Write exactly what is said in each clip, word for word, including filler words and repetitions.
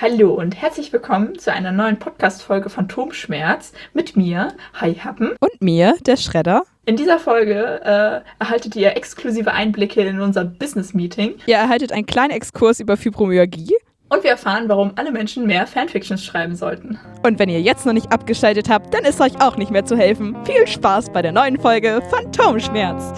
Hallo und herzlich willkommen zu einer neuen Podcast-Folge Phantomschmerz mit mir, Hi Happen. Und mir, der Schredder. In dieser Folge äh, erhaltet ihr exklusive Einblicke in unser Business-Meeting. Ihr erhaltet einen kleinen Exkurs über Fibromyalgie. Und wir erfahren, warum alle Menschen mehr Fanfictions schreiben sollten. Und wenn ihr jetzt noch nicht abgeschaltet habt, dann ist euch auch nicht mehr zu helfen. Viel Spaß bei der neuen Folge Phantomschmerz.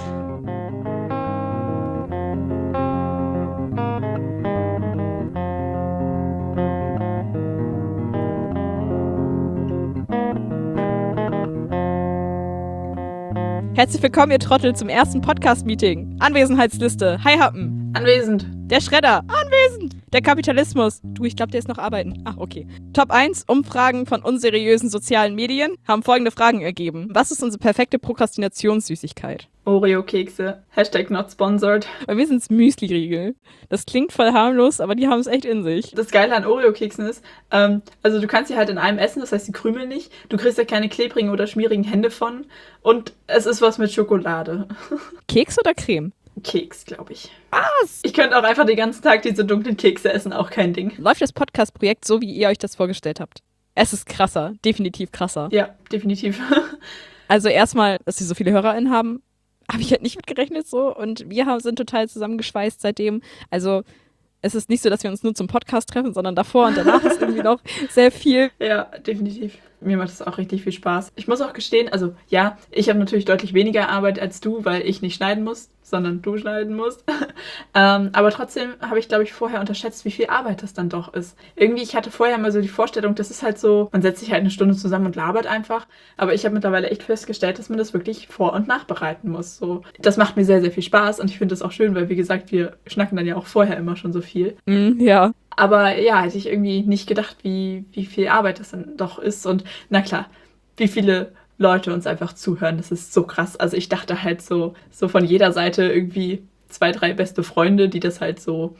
Herzlich willkommen, ihr Trottel, zum ersten Podcast-Meeting. Anwesenheitsliste. Hi Happen. Anwesend. Der Schredder. Anwesend. Der Kapitalismus. Du, ich glaube, der ist noch arbeiten. Ach, okay. Top eins. Umfragen von unseriösen sozialen Medien haben folgende Fragen ergeben. Was ist unsere perfekte Prokrastinationssüßigkeit? Oreo-Kekse. Hashtag not sponsored. Bei mir sind es Müsli-Riegel. Das klingt voll harmlos, aber die haben es echt in sich. Das Geile an Oreo-Keksen ist, ähm, also du kannst sie halt in einem essen, das heißt, die krümeln nicht. Du kriegst ja keine klebrigen oder schmierigen Hände von. Und es ist was mit Schokolade. Keks oder Creme? Keks, glaube ich. Was? Ich könnte auch einfach den ganzen Tag diese dunklen Kekse essen, auch kein Ding. Läuft das Podcast-Projekt so, wie ihr euch das vorgestellt habt? Es ist krasser, definitiv krasser. Ja, definitiv. Also erstmal, dass sie so viele HörerInnen haben, habe ich halt nicht mitgerechnet so. Und wir haben, sind total zusammengeschweißt seitdem. Also es ist nicht so, dass wir uns nur zum Podcast treffen, sondern davor und danach ist irgendwie noch sehr viel. Ja, definitiv. Mir macht es auch richtig viel Spaß. Ich muss auch gestehen, also ja, ich habe natürlich deutlich weniger Arbeit als du, weil ich nicht schneiden muss, sondern du schneiden musst. ähm, aber trotzdem habe ich, glaube ich, vorher unterschätzt, wie viel Arbeit das dann doch ist. Irgendwie, ich hatte vorher mal so die Vorstellung, das ist halt so, man setzt sich halt eine Stunde zusammen und labert einfach. Aber ich habe mittlerweile echt festgestellt, dass man das wirklich vor- und nachbereiten muss. So, das macht mir sehr, sehr viel Spaß und ich finde das auch schön, weil, wie gesagt, wir schnacken dann ja auch vorher immer schon so viel. Mm, ja. Aber ja, hätte ich irgendwie nicht gedacht, wie, wie viel Arbeit das dann doch ist. Und na klar, wie viele Leute uns einfach zuhören, das ist so krass. Also ich dachte halt so, so von jeder Seite irgendwie zwei, drei beste Freunde, die das halt so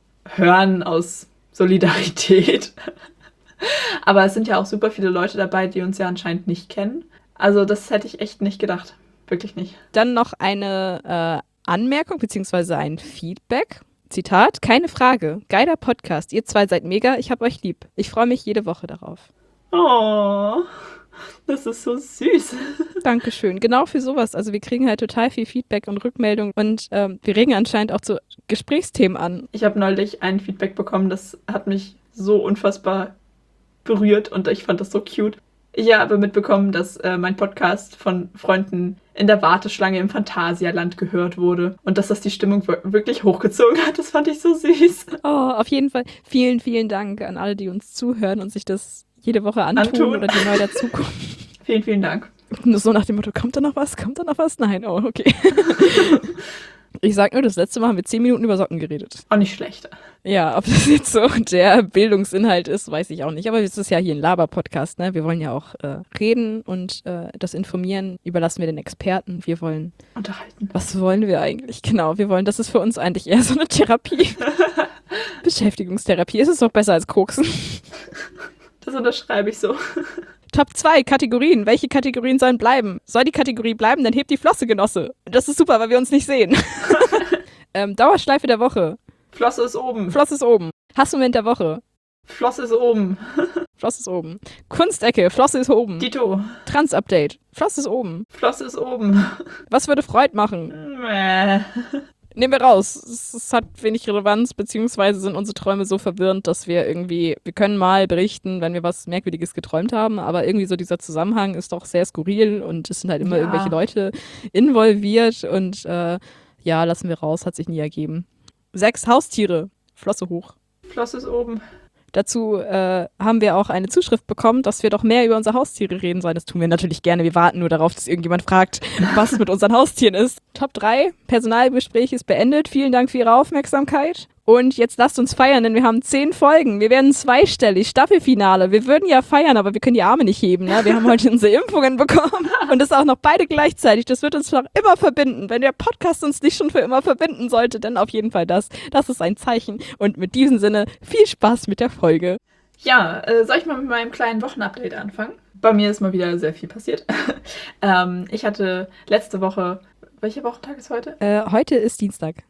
hören aus Solidarität. Aber es sind ja auch super viele Leute dabei, die uns ja anscheinend nicht kennen. Also das hätte ich echt nicht gedacht. Wirklich nicht. Dann noch eine äh, Anmerkung bzw. ein Feedback. Zitat, keine Frage. Geiler Podcast. Ihr zwei seid mega. Ich hab euch lieb. Ich freue mich jede Woche darauf. Oh, das ist so süß. Dankeschön. Genau für sowas. Also wir kriegen halt total viel Feedback und Rückmeldung und ähm, wir regen anscheinend auch zu Gesprächsthemen an. Ich habe neulich ein Feedback bekommen, das hat mich so unfassbar berührt und ich fand das so cute. Ich habe mitbekommen, dass äh, mein Podcast von Freunden in der Warteschlange im Phantasialand gehört wurde und dass das die Stimmung wirklich hochgezogen hat. Das fand ich so süß. Oh, auf jeden Fall vielen, vielen Dank an alle, die uns zuhören und sich das jede Woche antun, Antun. oder die neu dazukommen. Vielen, vielen Dank. Nur so nach dem Motto, kommt da noch was? Kommt da noch was? Nein, oh, okay. Ich sag nur, das letzte Mal haben wir zehn Minuten über Socken geredet. Auch nicht schlecht. Ja, ob das jetzt so der Bildungsinhalt ist, weiß ich auch nicht. Aber es ist ja hier ein Laber-Podcast, ne? Wir wollen ja auch äh, reden und äh, das Informieren überlassen wir den Experten. Wir wollen unterhalten. Was wollen wir eigentlich? Genau, wir wollen, das ist für uns eigentlich eher so eine Therapie. Beschäftigungstherapie. Ist es doch besser als Koksen. Das unterschreibe ich so. Top zwei Kategorien. Welche Kategorien sollen bleiben? Soll die Kategorie bleiben, dann hebt die Flosse, Genosse. Das ist super, weil wir uns nicht sehen. ähm, Dauerschleife der Woche. Flosse ist oben. Flosse ist oben. Hassmoment der Woche. Flosse ist oben. Flosse ist oben. Kunstecke. Flosse ist oben. Dito. Trans-Update. Flosse ist oben. Flosse ist oben. Was würde Freud machen? Mäh. Nehmen wir raus. Es, es hat wenig Relevanz, beziehungsweise sind unsere Träume so verwirrend, dass wir irgendwie, wir können mal berichten, wenn wir was Merkwürdiges geträumt haben, aber irgendwie so dieser Zusammenhang ist doch sehr skurril und es sind halt immer ja. irgendwelche Leute involviert und äh, ja, lassen wir raus, hat sich nie ergeben. Sechs Haustiere. Flosse hoch. Flosse ist oben. Dazu äh, haben wir auch eine Zuschrift bekommen, dass wir doch mehr über unsere Haustiere reden sollen. Das tun wir natürlich gerne. Wir warten nur darauf, dass irgendjemand fragt, was mit unseren Haustieren ist. Top drei. Personalgespräch ist beendet. Vielen Dank für Ihre Aufmerksamkeit. Und jetzt lasst uns feiern, denn wir haben zehn Folgen. Wir werden zweistellig. Staffelfinale. Wir würden ja feiern, aber wir können die Arme nicht heben. Ne? Wir haben heute unsere Impfungen bekommen. Und das auch noch beide gleichzeitig. Das wird uns noch immer verbinden. Wenn der Podcast uns nicht schon für immer verbinden sollte, dann auf jeden Fall das. Das ist ein Zeichen. Und mit diesem Sinne, viel Spaß mit der Folge. Ja, äh, soll ich mal mit meinem kleinen Wochenupdate anfangen? Bei mir ist mal wieder sehr viel passiert. ähm, ich hatte letzte Woche, welcher Wochentag ist heute? Äh, heute ist Dienstag.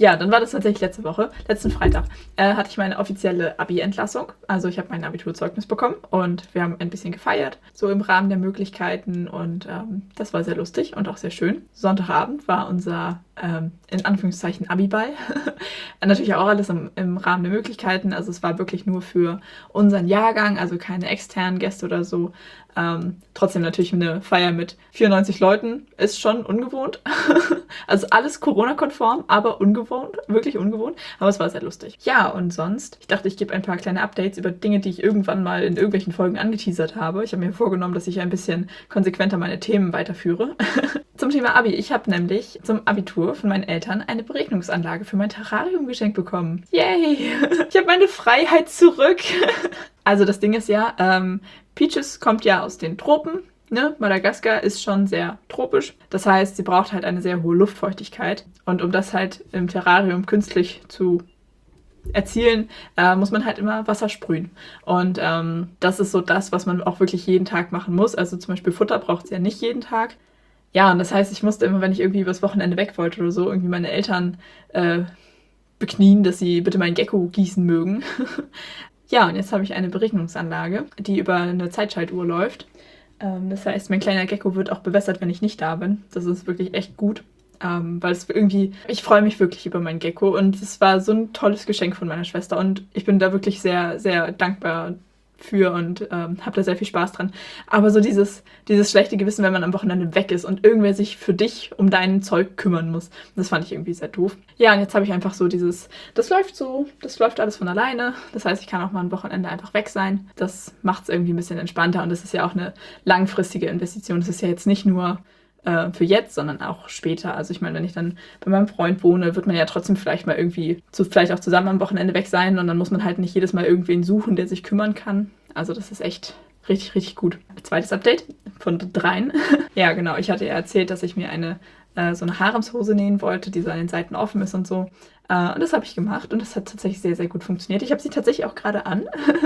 Ja, dann war das tatsächlich letzte Woche, letzten Freitag, äh, hatte ich meine offizielle Abi-Entlassung. Also ich habe mein Abiturzeugnis bekommen und wir haben ein bisschen gefeiert, so im Rahmen der Möglichkeiten und ähm, das war sehr lustig und auch sehr schön. Sonntagabend war unser, ähm, in Anführungszeichen, Abi-Ball. Natürlich auch alles im, im Rahmen der Möglichkeiten, also es war wirklich nur für unseren Jahrgang, also keine externen Gäste oder so. Ähm, trotzdem natürlich eine Feier mit vierundneunzig Leuten ist schon ungewohnt. Also alles Corona-konform, aber ungewohnt, wirklich ungewohnt. Aber es war sehr lustig. Ja, und sonst, ich dachte, ich gebe ein paar kleine Updates über Dinge, die ich irgendwann mal in irgendwelchen Folgen angeteasert habe. Ich habe mir vorgenommen, dass ich ein bisschen konsequenter meine Themen weiterführe. Zum Thema Abi. Ich habe nämlich zum Abitur von meinen Eltern eine Beregnungsanlage für mein Terrarium geschenkt bekommen. Yay! Ich habe meine Freiheit zurück. Also das Ding ist ja, ähm, Peaches kommt ja aus den Tropen. Ne? Madagaskar ist schon sehr tropisch. Das heißt, sie braucht halt eine sehr hohe Luftfeuchtigkeit. Und um das halt im Terrarium künstlich zu erzielen, äh, muss man halt immer Wasser sprühen. Und ähm, das ist so das, was man auch wirklich jeden Tag machen muss. Also zum Beispiel Futter braucht sie ja nicht jeden Tag. Ja, und das heißt, ich musste immer, wenn ich irgendwie übers Wochenende weg wollte oder so, irgendwie meine Eltern äh, beknien, dass sie bitte meinen Gecko gießen mögen. Ja, und jetzt habe ich eine Beregnungsanlage, die über eine Zeitschaltuhr läuft. Ähm, das heißt, mein kleiner Gecko wird auch bewässert, wenn ich nicht da bin. Das ist wirklich echt gut, ähm, weil es irgendwie, ich freue mich wirklich über meinen Gecko und es war so ein tolles Geschenk von meiner Schwester und ich bin da wirklich sehr, sehr dankbar für und ähm, habe da sehr viel Spaß dran. Aber so dieses, dieses schlechte Gewissen, wenn man am Wochenende weg ist und irgendwer sich für dich um dein Zeug kümmern muss, das fand ich irgendwie sehr doof. Ja, und jetzt habe ich einfach so dieses, das läuft so, das läuft alles von alleine. Das heißt, ich kann auch mal ein Wochenende einfach weg sein. Das macht es irgendwie ein bisschen entspannter und das ist ja auch eine langfristige Investition. Das ist ja jetzt nicht nur äh, für jetzt, sondern auch später. Also ich meine, wenn ich dann bei meinem Freund wohne, wird man ja trotzdem vielleicht mal irgendwie, zu, vielleicht auch zusammen am Wochenende weg sein und dann muss man halt nicht jedes Mal irgendwen suchen, der sich kümmern kann. Also das ist echt richtig, richtig gut. Zweites Update von dreien. Ja, genau. Ich hatte ja erzählt, dass ich mir eine äh, so eine Haremshose nähen wollte, die so an den Seiten offen ist und so. Äh, und das habe ich gemacht und das hat tatsächlich sehr, sehr gut funktioniert. Ich habe sie tatsächlich auch gerade an.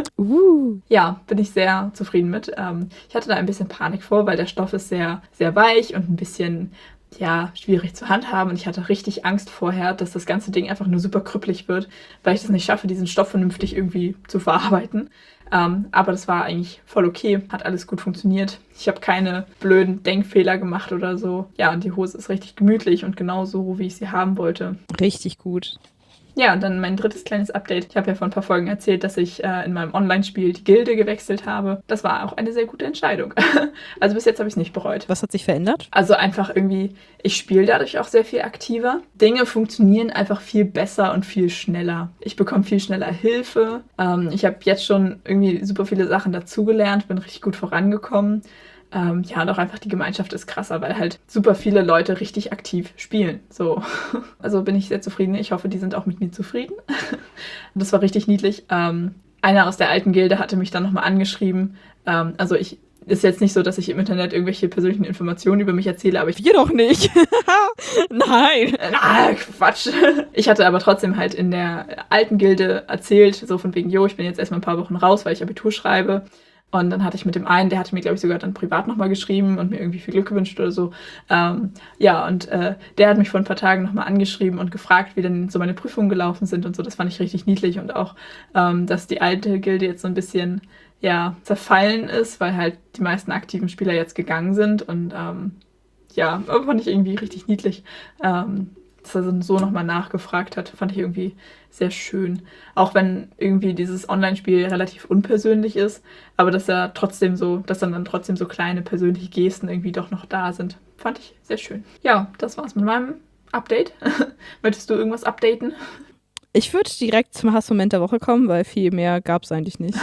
Uh. Ja, bin ich sehr zufrieden mit. Ähm, ich hatte da ein bisschen Panik vor, weil der Stoff ist sehr, sehr weich und ein bisschen, ja, schwierig zu handhaben. Und ich hatte richtig Angst vorher, dass das ganze Ding einfach nur super krüppelig wird, weil ich das nicht schaffe, diesen Stoff vernünftig irgendwie zu verarbeiten. Ähm, aber das war eigentlich voll okay, hat alles gut funktioniert. Ich habe keine blöden Denkfehler gemacht oder so. Ja, und die Hose ist richtig gemütlich und genau so, wie ich sie haben wollte. Richtig gut. Ja, und dann mein drittes kleines Update. Ich habe ja vor ein paar Folgen erzählt, dass ich äh, in meinem Online-Spiel die Gilde gewechselt habe. Das war auch eine sehr gute Entscheidung. Also bis jetzt habe ich es nicht bereut. Was hat sich verändert? Also einfach irgendwie, ich spiele dadurch auch sehr viel aktiver. Dinge funktionieren einfach viel besser und viel schneller. Ich bekomme viel schneller Hilfe. Ähm, ich habe jetzt schon irgendwie super viele Sachen dazugelernt, bin richtig gut vorangekommen. Ähm, ja, und auch einfach die Gemeinschaft ist krasser, weil halt super viele Leute richtig aktiv spielen. So. Also bin ich sehr zufrieden. Ich hoffe, die sind auch mit mir zufrieden. Das war richtig niedlich. Ähm, einer aus der alten Gilde hatte mich dann nochmal angeschrieben. Ähm, also ich ist jetzt nicht so, dass ich im Internet irgendwelche persönlichen Informationen über mich erzähle, aber ich... Wir doch nicht. Nein. Na, Quatsch. Ich hatte aber trotzdem halt in der alten Gilde erzählt, so von wegen, jo, ich bin jetzt erstmal ein paar Wochen raus, weil ich Abitur schreibe. Und dann hatte ich mit dem einen, der hatte mir, glaube ich, sogar dann privat nochmal geschrieben und mir irgendwie viel Glück gewünscht oder so. Ähm, ja, und äh, der hat mich vor ein paar Tagen nochmal angeschrieben und gefragt, wie denn so meine Prüfungen gelaufen sind und so. Das fand ich richtig niedlich und auch, ähm, dass die alte Gilde jetzt so ein bisschen, ja, zerfallen ist, weil halt die meisten aktiven Spieler jetzt gegangen sind. Und ähm, ja, fand ich irgendwie richtig niedlich. Ähm, dass er so nochmal nachgefragt hat, fand ich irgendwie sehr schön. Auch wenn irgendwie dieses Online-Spiel relativ unpersönlich ist, aber dass er trotzdem so, dass dann, dann trotzdem so kleine persönliche Gesten irgendwie doch noch da sind. Fand ich sehr schön. Ja, das war's mit meinem Update. Möchtest du irgendwas updaten? Ich würde direkt zum Hassmoment der Woche kommen, weil viel mehr gab es eigentlich nicht.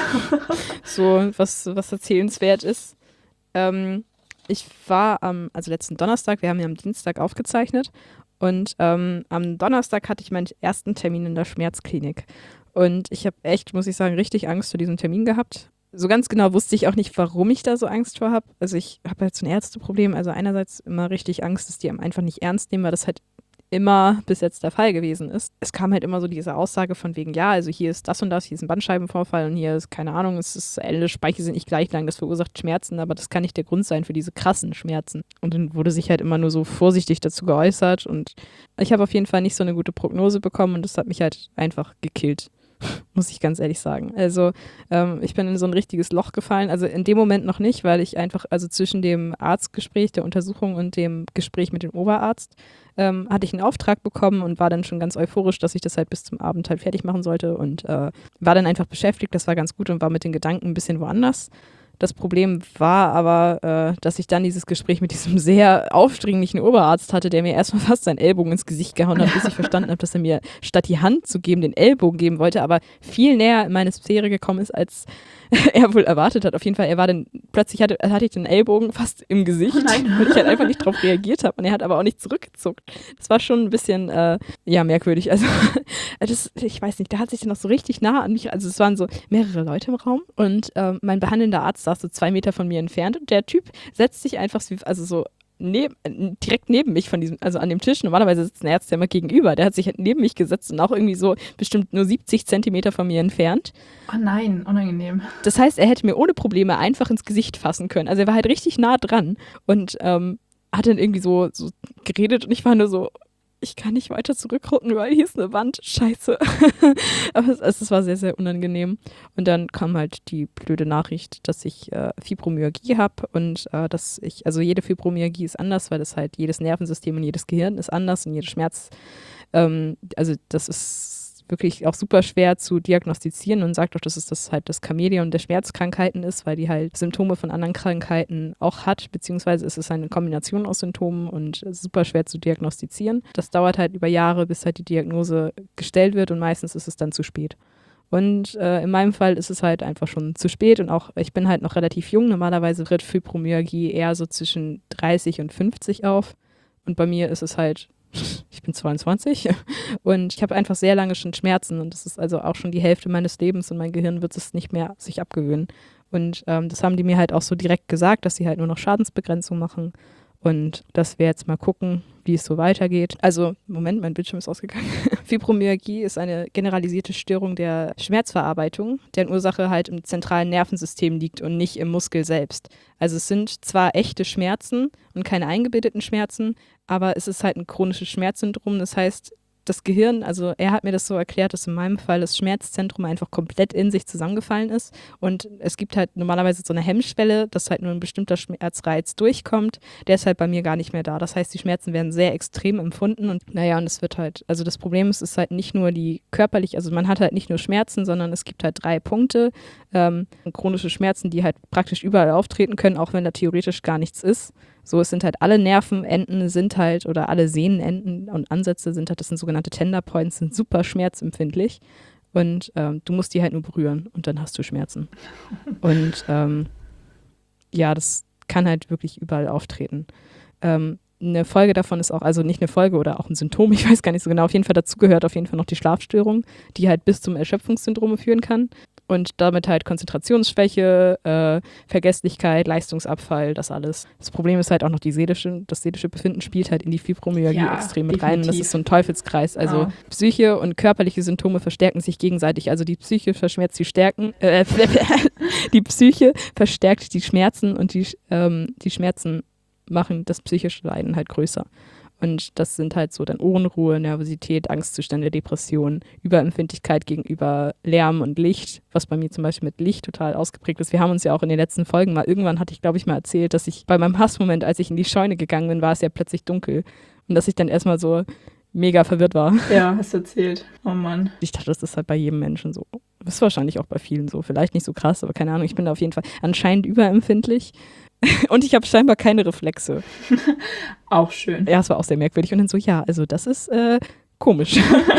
So, was, was erzählenswert ist. Ähm, ich war am, also letzten Donnerstag, wir haben ja am Dienstag aufgezeichnet, und ähm, am Donnerstag hatte ich meinen ersten Termin in der Schmerzklinik. Und ich habe echt, muss ich sagen, richtig Angst vor diesem Termin gehabt. So ganz genau wusste ich auch nicht, warum ich da so Angst vor habe. Also ich habe halt so ein Ärzteproblem. Also einerseits immer richtig Angst, dass die einem einfach nicht ernst nehmen, weil das halt immer bis jetzt der Fall gewesen ist. Es kam halt immer so diese Aussage von wegen, ja, also hier ist das und das, hier ist ein Bandscheibenvorfall und hier ist, keine Ahnung, es ist, alle Speicher sind nicht gleich lang, das verursacht Schmerzen, aber das kann nicht der Grund sein für diese krassen Schmerzen. Und dann wurde sich halt immer nur so vorsichtig dazu geäußert und ich habe auf jeden Fall nicht so eine gute Prognose bekommen und das hat mich halt einfach gekillt. Muss ich ganz ehrlich sagen. Also ähm, ich bin in so ein richtiges Loch gefallen. Also in dem Moment noch nicht, weil ich einfach, also zwischen dem Arztgespräch, der Untersuchung und dem Gespräch mit dem Oberarzt ähm, hatte ich einen Auftrag bekommen und war dann schon ganz euphorisch, dass ich das halt bis zum Abend halt fertig machen sollte und äh, war dann einfach beschäftigt. Das war ganz gut und war mit den Gedanken ein bisschen woanders. Das Problem war aber, äh, dass ich dann dieses Gespräch mit diesem sehr aufdringlichen Oberarzt hatte, der mir erstmal fast seinen Ellbogen ins Gesicht gehauen hat, bis ich verstanden habe, dass er mir statt die Hand zu geben, den Ellbogen geben wollte, aber viel näher in meine Sphäre gekommen ist, als er wohl erwartet hat. Auf jeden Fall, er war dann, plötzlich hatte, hatte ich den Ellbogen fast im Gesicht, Oh nein. weil ich halt einfach nicht drauf reagiert habe und er hat aber auch nicht zurückgezuckt. Das war schon ein bisschen, äh, ja, merkwürdig. Also, das, ich weiß nicht, der hat sich dann noch so richtig nah an mich, also es waren so mehrere Leute im Raum und äh, mein behandelnder Arzt saß so zwei Meter von mir entfernt und der Typ setzt sich einfach, so, also so neb, direkt neben mich von diesem, also an dem Tisch. Normalerweise sitzt ein Arzt ja immer gegenüber. Der hat sich halt neben mich gesetzt und auch irgendwie so bestimmt nur siebzig Zentimeter von mir entfernt. Oh nein, unangenehm. Das heißt, er hätte mir ohne Probleme einfach ins Gesicht fassen können. Also er war halt richtig nah dran und ähm, hat dann irgendwie so, so geredet und ich war nur so, ich kann nicht weiter zurückrücken, weil hier ist eine Wand. Scheiße. Aber es, es war sehr, sehr unangenehm. Und dann kam halt die blöde Nachricht, dass ich äh, Fibromyalgie habe und äh, dass ich, also jede Fibromyalgie ist anders, weil das halt jedes Nervensystem und jedes Gehirn ist anders und jeder Schmerz, ähm, also das ist wirklich auch super schwer zu diagnostizieren und sagt auch, dass es das halt das Chamäleon der Schmerzkrankheiten ist, weil die halt Symptome von anderen Krankheiten auch hat, beziehungsweise ist es eine Kombination aus Symptomen und super schwer zu diagnostizieren. Das dauert halt über Jahre, bis halt die Diagnose gestellt wird und meistens ist es dann zu spät. Und äh, in meinem Fall ist es halt einfach schon zu spät und auch, ich bin halt noch relativ jung. Normalerweise tritt Fibromyalgie eher so zwischen dreißig und fünfzig auf und bei mir ist es halt, ich bin zweiundzwanzig und ich habe einfach sehr lange schon Schmerzen und das ist also auch schon die Hälfte meines Lebens und mein Gehirn wird es nicht mehr sich abgewöhnen. Und ähm, das haben die mir halt auch so direkt gesagt, dass sie halt nur noch Schadensbegrenzung machen und dass wir jetzt mal gucken, wie es so weitergeht. Also, Moment, mein Bildschirm ist ausgegangen. Fibromyalgie ist eine generalisierte Störung der Schmerzverarbeitung, deren Ursache halt im zentralen Nervensystem liegt und nicht im Muskel selbst. Also es sind zwar echte Schmerzen und keine eingebildeten Schmerzen, aber es ist halt ein chronisches Schmerzsyndrom. Das heißt, das Gehirn, also er hat mir das so erklärt, dass in meinem Fall das Schmerzzentrum einfach komplett in sich zusammengefallen ist und es gibt halt normalerweise so eine Hemmschwelle, dass halt nur ein bestimmter Schmerzreiz durchkommt, der ist halt bei mir gar nicht mehr da. Das heißt, die Schmerzen werden sehr extrem empfunden und naja, und es wird halt, also das Problem ist, es ist halt nicht nur die körperlich, also man hat halt nicht nur Schmerzen, sondern es gibt halt drei Punkte, ähm, chronische Schmerzen, die halt praktisch überall auftreten können, auch wenn da theoretisch gar nichts ist. So, es sind halt alle Nervenenden sind halt, oder alle Sehnenenden und Ansätze sind halt, das sind sogenannte Tender Points, sind super schmerzempfindlich und ähm, du musst die halt nur berühren und dann hast du Schmerzen. Und ähm, ja, das kann halt wirklich überall auftreten. Ähm, eine Folge davon ist auch, also nicht eine Folge oder auch ein Symptom, ich weiß gar nicht so genau, auf jeden Fall dazu gehört auf jeden Fall noch die Schlafstörung, die halt bis zum Erschöpfungssyndrom führen kann. Und damit halt Konzentrationsschwäche, äh, Vergesslichkeit, Leistungsabfall, das alles. Das Problem ist halt auch noch die seelische, das seelische Befinden spielt halt in die Fibromyalgie Ja, extrem mit definitiv. rein. Und das ist so ein Teufelskreis. Also Oh. Psyche und körperliche Symptome verstärken sich gegenseitig. Also die Psyche verschmerzt die Stärken, äh, die Psyche verstärkt die Schmerzen und die, ähm, die Schmerzen machen das psychische Leiden halt größer. Und das sind halt so dann Unruhe, Nervosität, Angstzustände, Depression, Überempfindlichkeit gegenüber Lärm und Licht, was bei mir zum Beispiel mit Licht total ausgeprägt ist. Wir haben uns ja auch in den letzten Folgen mal, irgendwann hatte ich, glaube ich, mal erzählt, dass ich bei meinem Hassmoment, als ich in die Scheune gegangen bin, war es ja plötzlich dunkel. Und dass ich dann erstmal so mega verwirrt war. Ja, hast du erzählt. Oh Mann. Ich dachte, das ist halt bei jedem Menschen so. Das ist wahrscheinlich auch bei vielen so. Vielleicht nicht so krass, aber keine Ahnung. Ich bin da auf jeden Fall anscheinend überempfindlich. Und ich habe scheinbar keine Reflexe. Auch schön. Ja, es war auch sehr merkwürdig. Und dann so, ja, also das ist äh, komisch.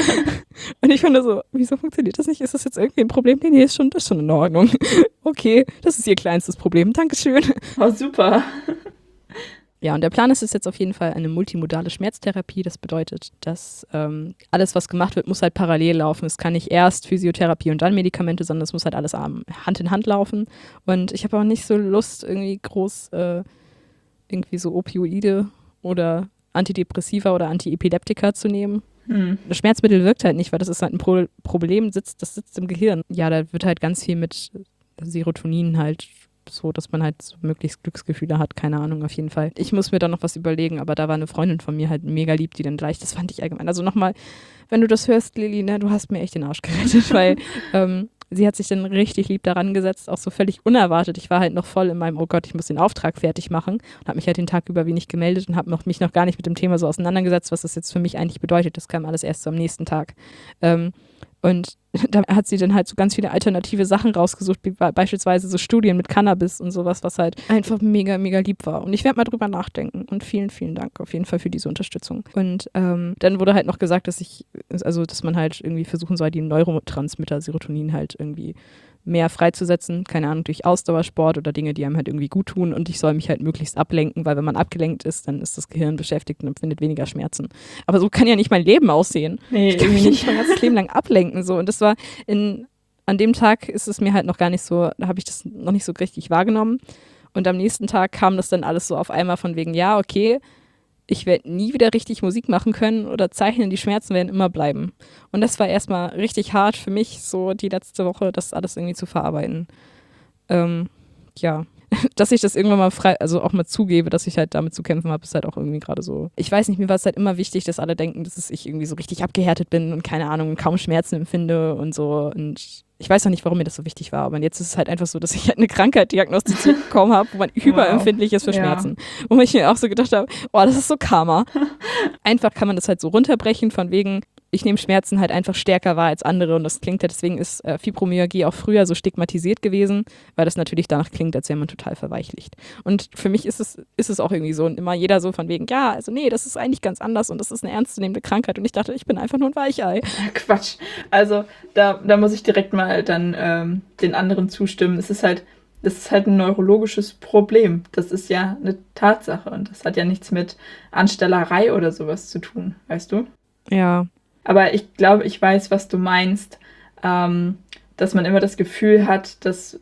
Und ich fand so, wieso funktioniert das nicht? Ist das jetzt irgendwie ein Problem? Nee, nee, ist schon, das ist schon in Ordnung. Okay, das ist ihr kleinstes Problem. Dankeschön. Oh, super. Ja, und der Plan ist es jetzt auf jeden Fall eine multimodale Schmerztherapie. Das bedeutet, dass ähm, alles, was gemacht wird, muss halt parallel laufen. Es kann nicht erst Physiotherapie und dann Medikamente, sondern es muss halt alles Hand in Hand laufen. Und ich habe auch nicht so Lust, irgendwie groß äh, irgendwie so Opioide oder Antidepressiva oder Antiepileptika zu nehmen. Hm. Das Schmerzmittel wirkt halt nicht, weil das ist halt ein Pro- Problem, sitzt, das sitzt im Gehirn. Ja, da wird halt ganz viel mit Serotonin halt so, dass man halt so möglichst Glücksgefühle hat, keine Ahnung, auf jeden Fall. Ich muss mir da noch was überlegen, aber da war eine Freundin von mir halt mega lieb, die dann gleich, das fand ich allgemein. Also nochmal, wenn du das hörst, Lili, ne, du hast mir echt den Arsch gerettet, weil ähm, sie hat sich dann richtig lieb daran gesetzt, auch so völlig unerwartet. Ich war halt noch voll in meinem, oh Gott, ich muss den Auftrag fertig machen und habe mich halt den Tag über wenig gemeldet und habe noch, mich noch gar nicht mit dem Thema so auseinandergesetzt, was das jetzt für mich eigentlich bedeutet. Das kam alles erst so am nächsten Tag. Ähm, und da hat sie dann halt so ganz viele alternative Sachen rausgesucht, wie beispielsweise so Studien mit Cannabis und sowas, was halt einfach mega, mega lieb war. Und ich werde mal drüber nachdenken. Und vielen, vielen Dank auf jeden Fall für diese Unterstützung. Und ähm, dann wurde halt noch gesagt, dass ich, also dass man halt irgendwie versuchen soll, die Neurotransmitter Serotonin halt irgendwie mehr freizusetzen, keine Ahnung, durch Ausdauersport oder Dinge, die einem halt irgendwie gut tun, und ich soll mich halt möglichst ablenken, weil wenn man abgelenkt ist, dann ist das Gehirn beschäftigt und empfindet weniger Schmerzen. Aber so kann ja nicht mein Leben aussehen. Nee, ich kann irgendwie mich nicht. nicht mein ganzes Leben lang ablenken, so. Und das war in, an dem Tag ist es mir halt noch gar nicht so, da habe ich das noch nicht so richtig wahrgenommen, und am nächsten Tag kam das dann alles so auf einmal von wegen, ja, okay, ich werde nie wieder richtig Musik machen können oder zeichnen, die Schmerzen werden immer bleiben. Und das war erstmal richtig hart für mich, so die letzte Woche, das alles irgendwie zu verarbeiten. Ähm, ja, dass ich das irgendwann mal frei, also auch mal zugebe, dass ich halt damit zu kämpfen habe, ist halt auch irgendwie gerade so. Ich weiß nicht, mir war es halt immer wichtig, dass alle denken, dass ich irgendwie so richtig abgehärtet bin und keine Ahnung, kaum Schmerzen empfinde und so. Und ich weiß auch nicht, warum mir das so wichtig war, aber jetzt ist es halt einfach so, dass ich halt eine Krankheit diagnostiziert bekommen habe, wo man überempfindlich ist für Ja. Schmerzen. Wo ich mir auch so gedacht habe, oh, das ist so Karma. Einfach kann man das halt so runterbrechen, von wegen, ich nehme Schmerzen halt einfach stärker wahr als andere, und das klingt halt, deswegen ist äh, Fibromyalgie auch früher so stigmatisiert gewesen, weil das natürlich danach klingt, als wäre man total verweichlicht. Und für mich ist es, ist es auch irgendwie so, und immer jeder so von wegen, ja, also nee, das ist eigentlich ganz anders und das ist eine ernstzunehmende Krankheit, und ich dachte, ich bin einfach nur ein Weichei. Quatsch. Also da, da muss ich direkt mal dann ähm, den anderen zustimmen. Es ist halt, das ist halt ein neurologisches Problem. Das ist ja eine Tatsache, und das hat ja nichts mit Anstellerei oder sowas zu tun, weißt du? Ja. Aber ich glaube, ich weiß, was du meinst, ähm, dass man immer das Gefühl hat, dass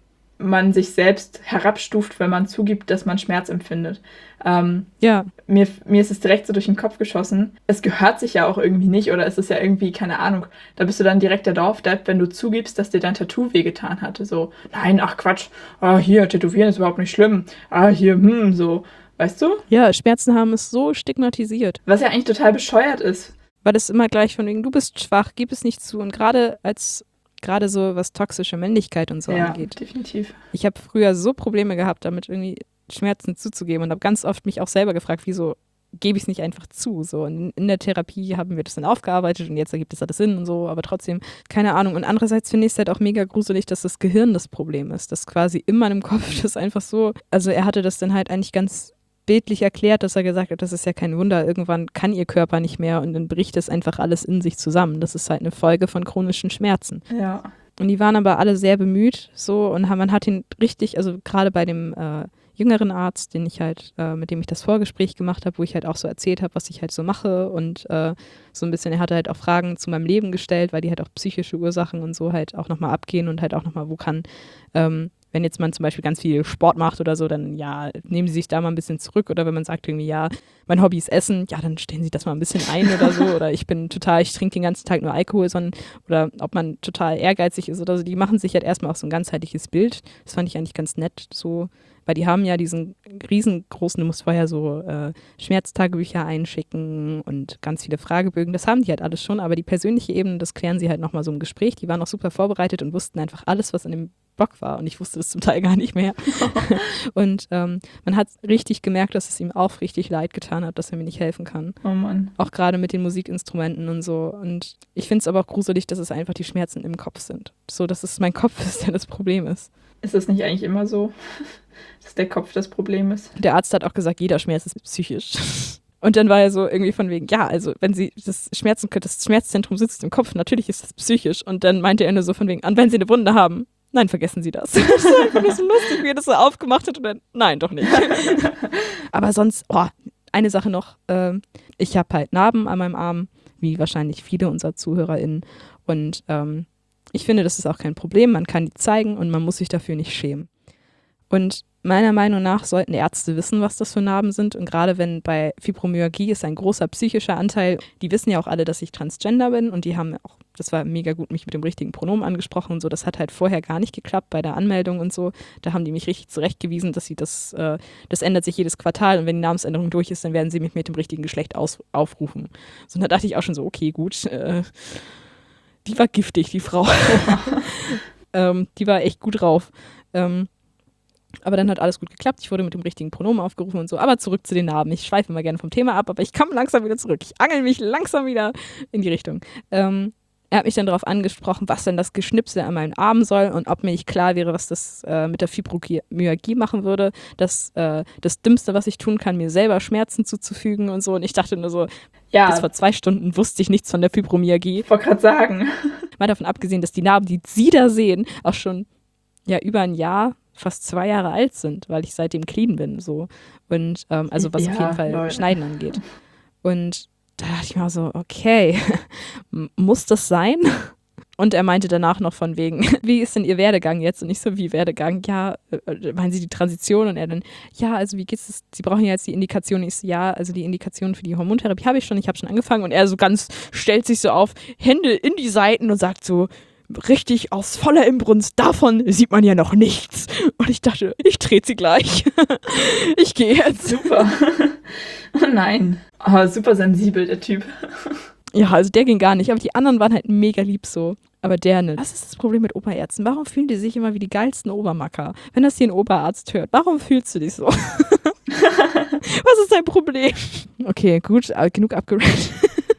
man sich selbst herabstuft, wenn man zugibt, dass man Schmerz empfindet. Ähm, Ja. mir, mir ist es direkt so durch den Kopf geschossen. Es gehört sich ja auch irgendwie nicht, oder es ist ja irgendwie, keine Ahnung, da bist du dann direkt der Dorfdepp, wenn du zugibst, dass dir dein Tattoo wehgetan hatte. So, nein, ach Quatsch, ah, hier, Tätowieren ist überhaupt nicht schlimm. Ah, hier, hm, so, weißt du? Ja, Schmerzen haben ist so stigmatisiert. Was ja eigentlich total bescheuert ist. Weil das immer gleich von wegen, du bist schwach, gib es nicht zu. Und gerade als, gerade so was toxische Männlichkeit und so Ja, angeht. definitiv. Ich habe früher so Probleme gehabt, damit irgendwie Schmerzen zuzugeben, und habe ganz oft mich auch selber gefragt, wieso gebe ich es nicht einfach zu. So. Und in, in der Therapie haben wir das dann aufgearbeitet und jetzt ergibt es alles Sinn und so, aber trotzdem, keine Ahnung. Und andererseits finde ich es halt auch mega gruselig, dass das Gehirn das Problem ist, dass quasi in meinem Kopf das einfach so, also er hatte das dann halt eigentlich ganz bildlich erklärt, dass er gesagt hat, das ist ja kein Wunder, irgendwann kann ihr Körper nicht mehr und dann bricht es einfach alles in sich zusammen. Das ist halt eine Folge von chronischen Schmerzen. Ja. Und die waren aber alle sehr bemüht so, und man hat ihn richtig, also gerade bei dem äh, jüngeren Arzt, den ich halt, äh, mit dem ich das Vorgespräch gemacht habe, wo ich halt auch so erzählt habe, was ich halt so mache, und äh, so ein bisschen, er hatte halt auch Fragen zu meinem Leben gestellt, weil die halt auch psychische Ursachen und so halt auch nochmal abgehen, und halt auch nochmal, wo kann, ähm, wenn jetzt man zum Beispiel ganz viel Sport macht oder so, dann ja, nehmen Sie sich da mal ein bisschen zurück. Oder wenn man sagt irgendwie, ja, mein Hobby ist Essen, ja, dann stellen Sie das mal ein bisschen ein oder so. Oder ich bin total, ich trinke den ganzen Tag nur Alkohol, sondern, oder ob man total ehrgeizig ist oder so. Die machen sich halt erstmal auch so ein ganzheitliches Bild. Das fand ich eigentlich ganz nett so, weil die haben ja diesen riesengroßen, du musst vorher so äh, Schmerztagebücher einschicken und ganz viele Fragebögen. Das haben die halt alles schon, aber die persönliche Ebene, das klären sie halt nochmal so im Gespräch. Die waren auch super vorbereitet und wussten einfach alles, was in dem Blog war, und ich wusste das zum Teil gar nicht mehr. Und ähm, man hat richtig gemerkt, dass es ihm aufrichtig leid getan hat, dass er mir nicht helfen kann. Oh Mann. Auch gerade mit den Musikinstrumenten und so. Und ich finde es aber auch gruselig, dass es einfach die Schmerzen im Kopf sind. So, dass es mein Kopf ist, der das Problem ist. Ist das nicht eigentlich immer so, dass der Kopf das Problem ist? Der Arzt hat auch gesagt, jeder Schmerz ist psychisch. Und dann war er so irgendwie von wegen, ja, also wenn sie das Schmerzen, das Schmerzzentrum sitzt im Kopf, natürlich ist das psychisch. Und dann meinte er nur so von wegen, und wenn sie eine Wunde haben, nein, vergessen Sie das. Das ist einfach nur so lustig, wie er das so aufgemacht hat, und dann, nein, doch nicht. Aber sonst, oh, eine Sache noch, ähm, ich habe halt Narben an meinem Arm, wie wahrscheinlich viele unserer ZuhörerInnen, und ähm, ich finde, das ist auch kein Problem, man kann die zeigen und man muss sich dafür nicht schämen. Und meiner Meinung nach sollten Ärzte wissen, was das für Narben sind. Und gerade wenn bei Fibromyalgie ist ein großer psychischer Anteil. Die wissen ja auch alle, dass ich Transgender bin und die haben auch, das war mega gut, mich mit dem richtigen Pronomen angesprochen und so. Das hat halt vorher gar nicht geklappt bei der Anmeldung und so. Da haben die mich richtig zurechtgewiesen, dass sie das, äh, das ändert sich jedes Quartal und wenn die Namensänderung durch ist, dann werden sie mich mit dem richtigen Geschlecht aus, aufrufen. So, und da dachte ich auch schon so, okay, gut, äh, die war giftig, die Frau. ähm, die war echt gut drauf. Ähm, Aber dann hat alles gut geklappt. Ich wurde mit dem richtigen Pronomen aufgerufen und so. Aber zurück zu den Narben. Ich schweife immer gerne vom Thema ab, aber ich komme langsam wieder zurück. Ich angel mich langsam wieder in die Richtung. Ähm, er hat mich dann darauf angesprochen, was denn das Geschnipsel an meinen Armen soll und ob mir nicht klar wäre, was das äh, mit der Fibromyalgie machen würde. Das, äh, das Dümmste, was ich tun kann, mir selber Schmerzen zuzufügen und so. Und ich dachte nur so, Ja, bis vor zwei Stunden wusste ich nichts von der Fibromyalgie. ich wollte gerade sagen. Mal davon abgesehen, dass die Narben, die Sie da sehen, auch schon ja über ein Jahr fast zwei Jahre alt sind, weil ich seitdem clean bin, so. Und, ähm, also was Ja, auf jeden Fall lol. Schneiden angeht. Und da dachte ich mir so, okay, m- muss das sein? Und er meinte danach noch von wegen, wie ist denn Ihr Werdegang jetzt? Und ich so, wie Werdegang? Ja, äh, meinen Sie die Transition? Und er dann, ja, also wie geht's es? Sie brauchen ja jetzt die Indikation. Ich so, ja, also die Indikation für die Hormontherapie habe ich schon, ich habe schon angefangen. Und er so ganz, stellt sich so auf, Hände in die Seiten und sagt so, richtig aus voller Inbrunst, davon sieht man ja noch nichts. Und ich dachte, ich trete sie gleich. Ich gehe jetzt. Super. Oh nein. Oh, super sensibel, der Typ. Ja, also der ging gar nicht, aber die anderen waren halt mega lieb so. Aber der nicht. Was ist das Problem mit Oberärzten? Warum fühlen die sich immer wie die geilsten Obermacker? Wenn das hier ein Oberarzt hört, warum fühlst du dich so? Was ist dein Problem? Okay, gut, äh, genug abgerannt.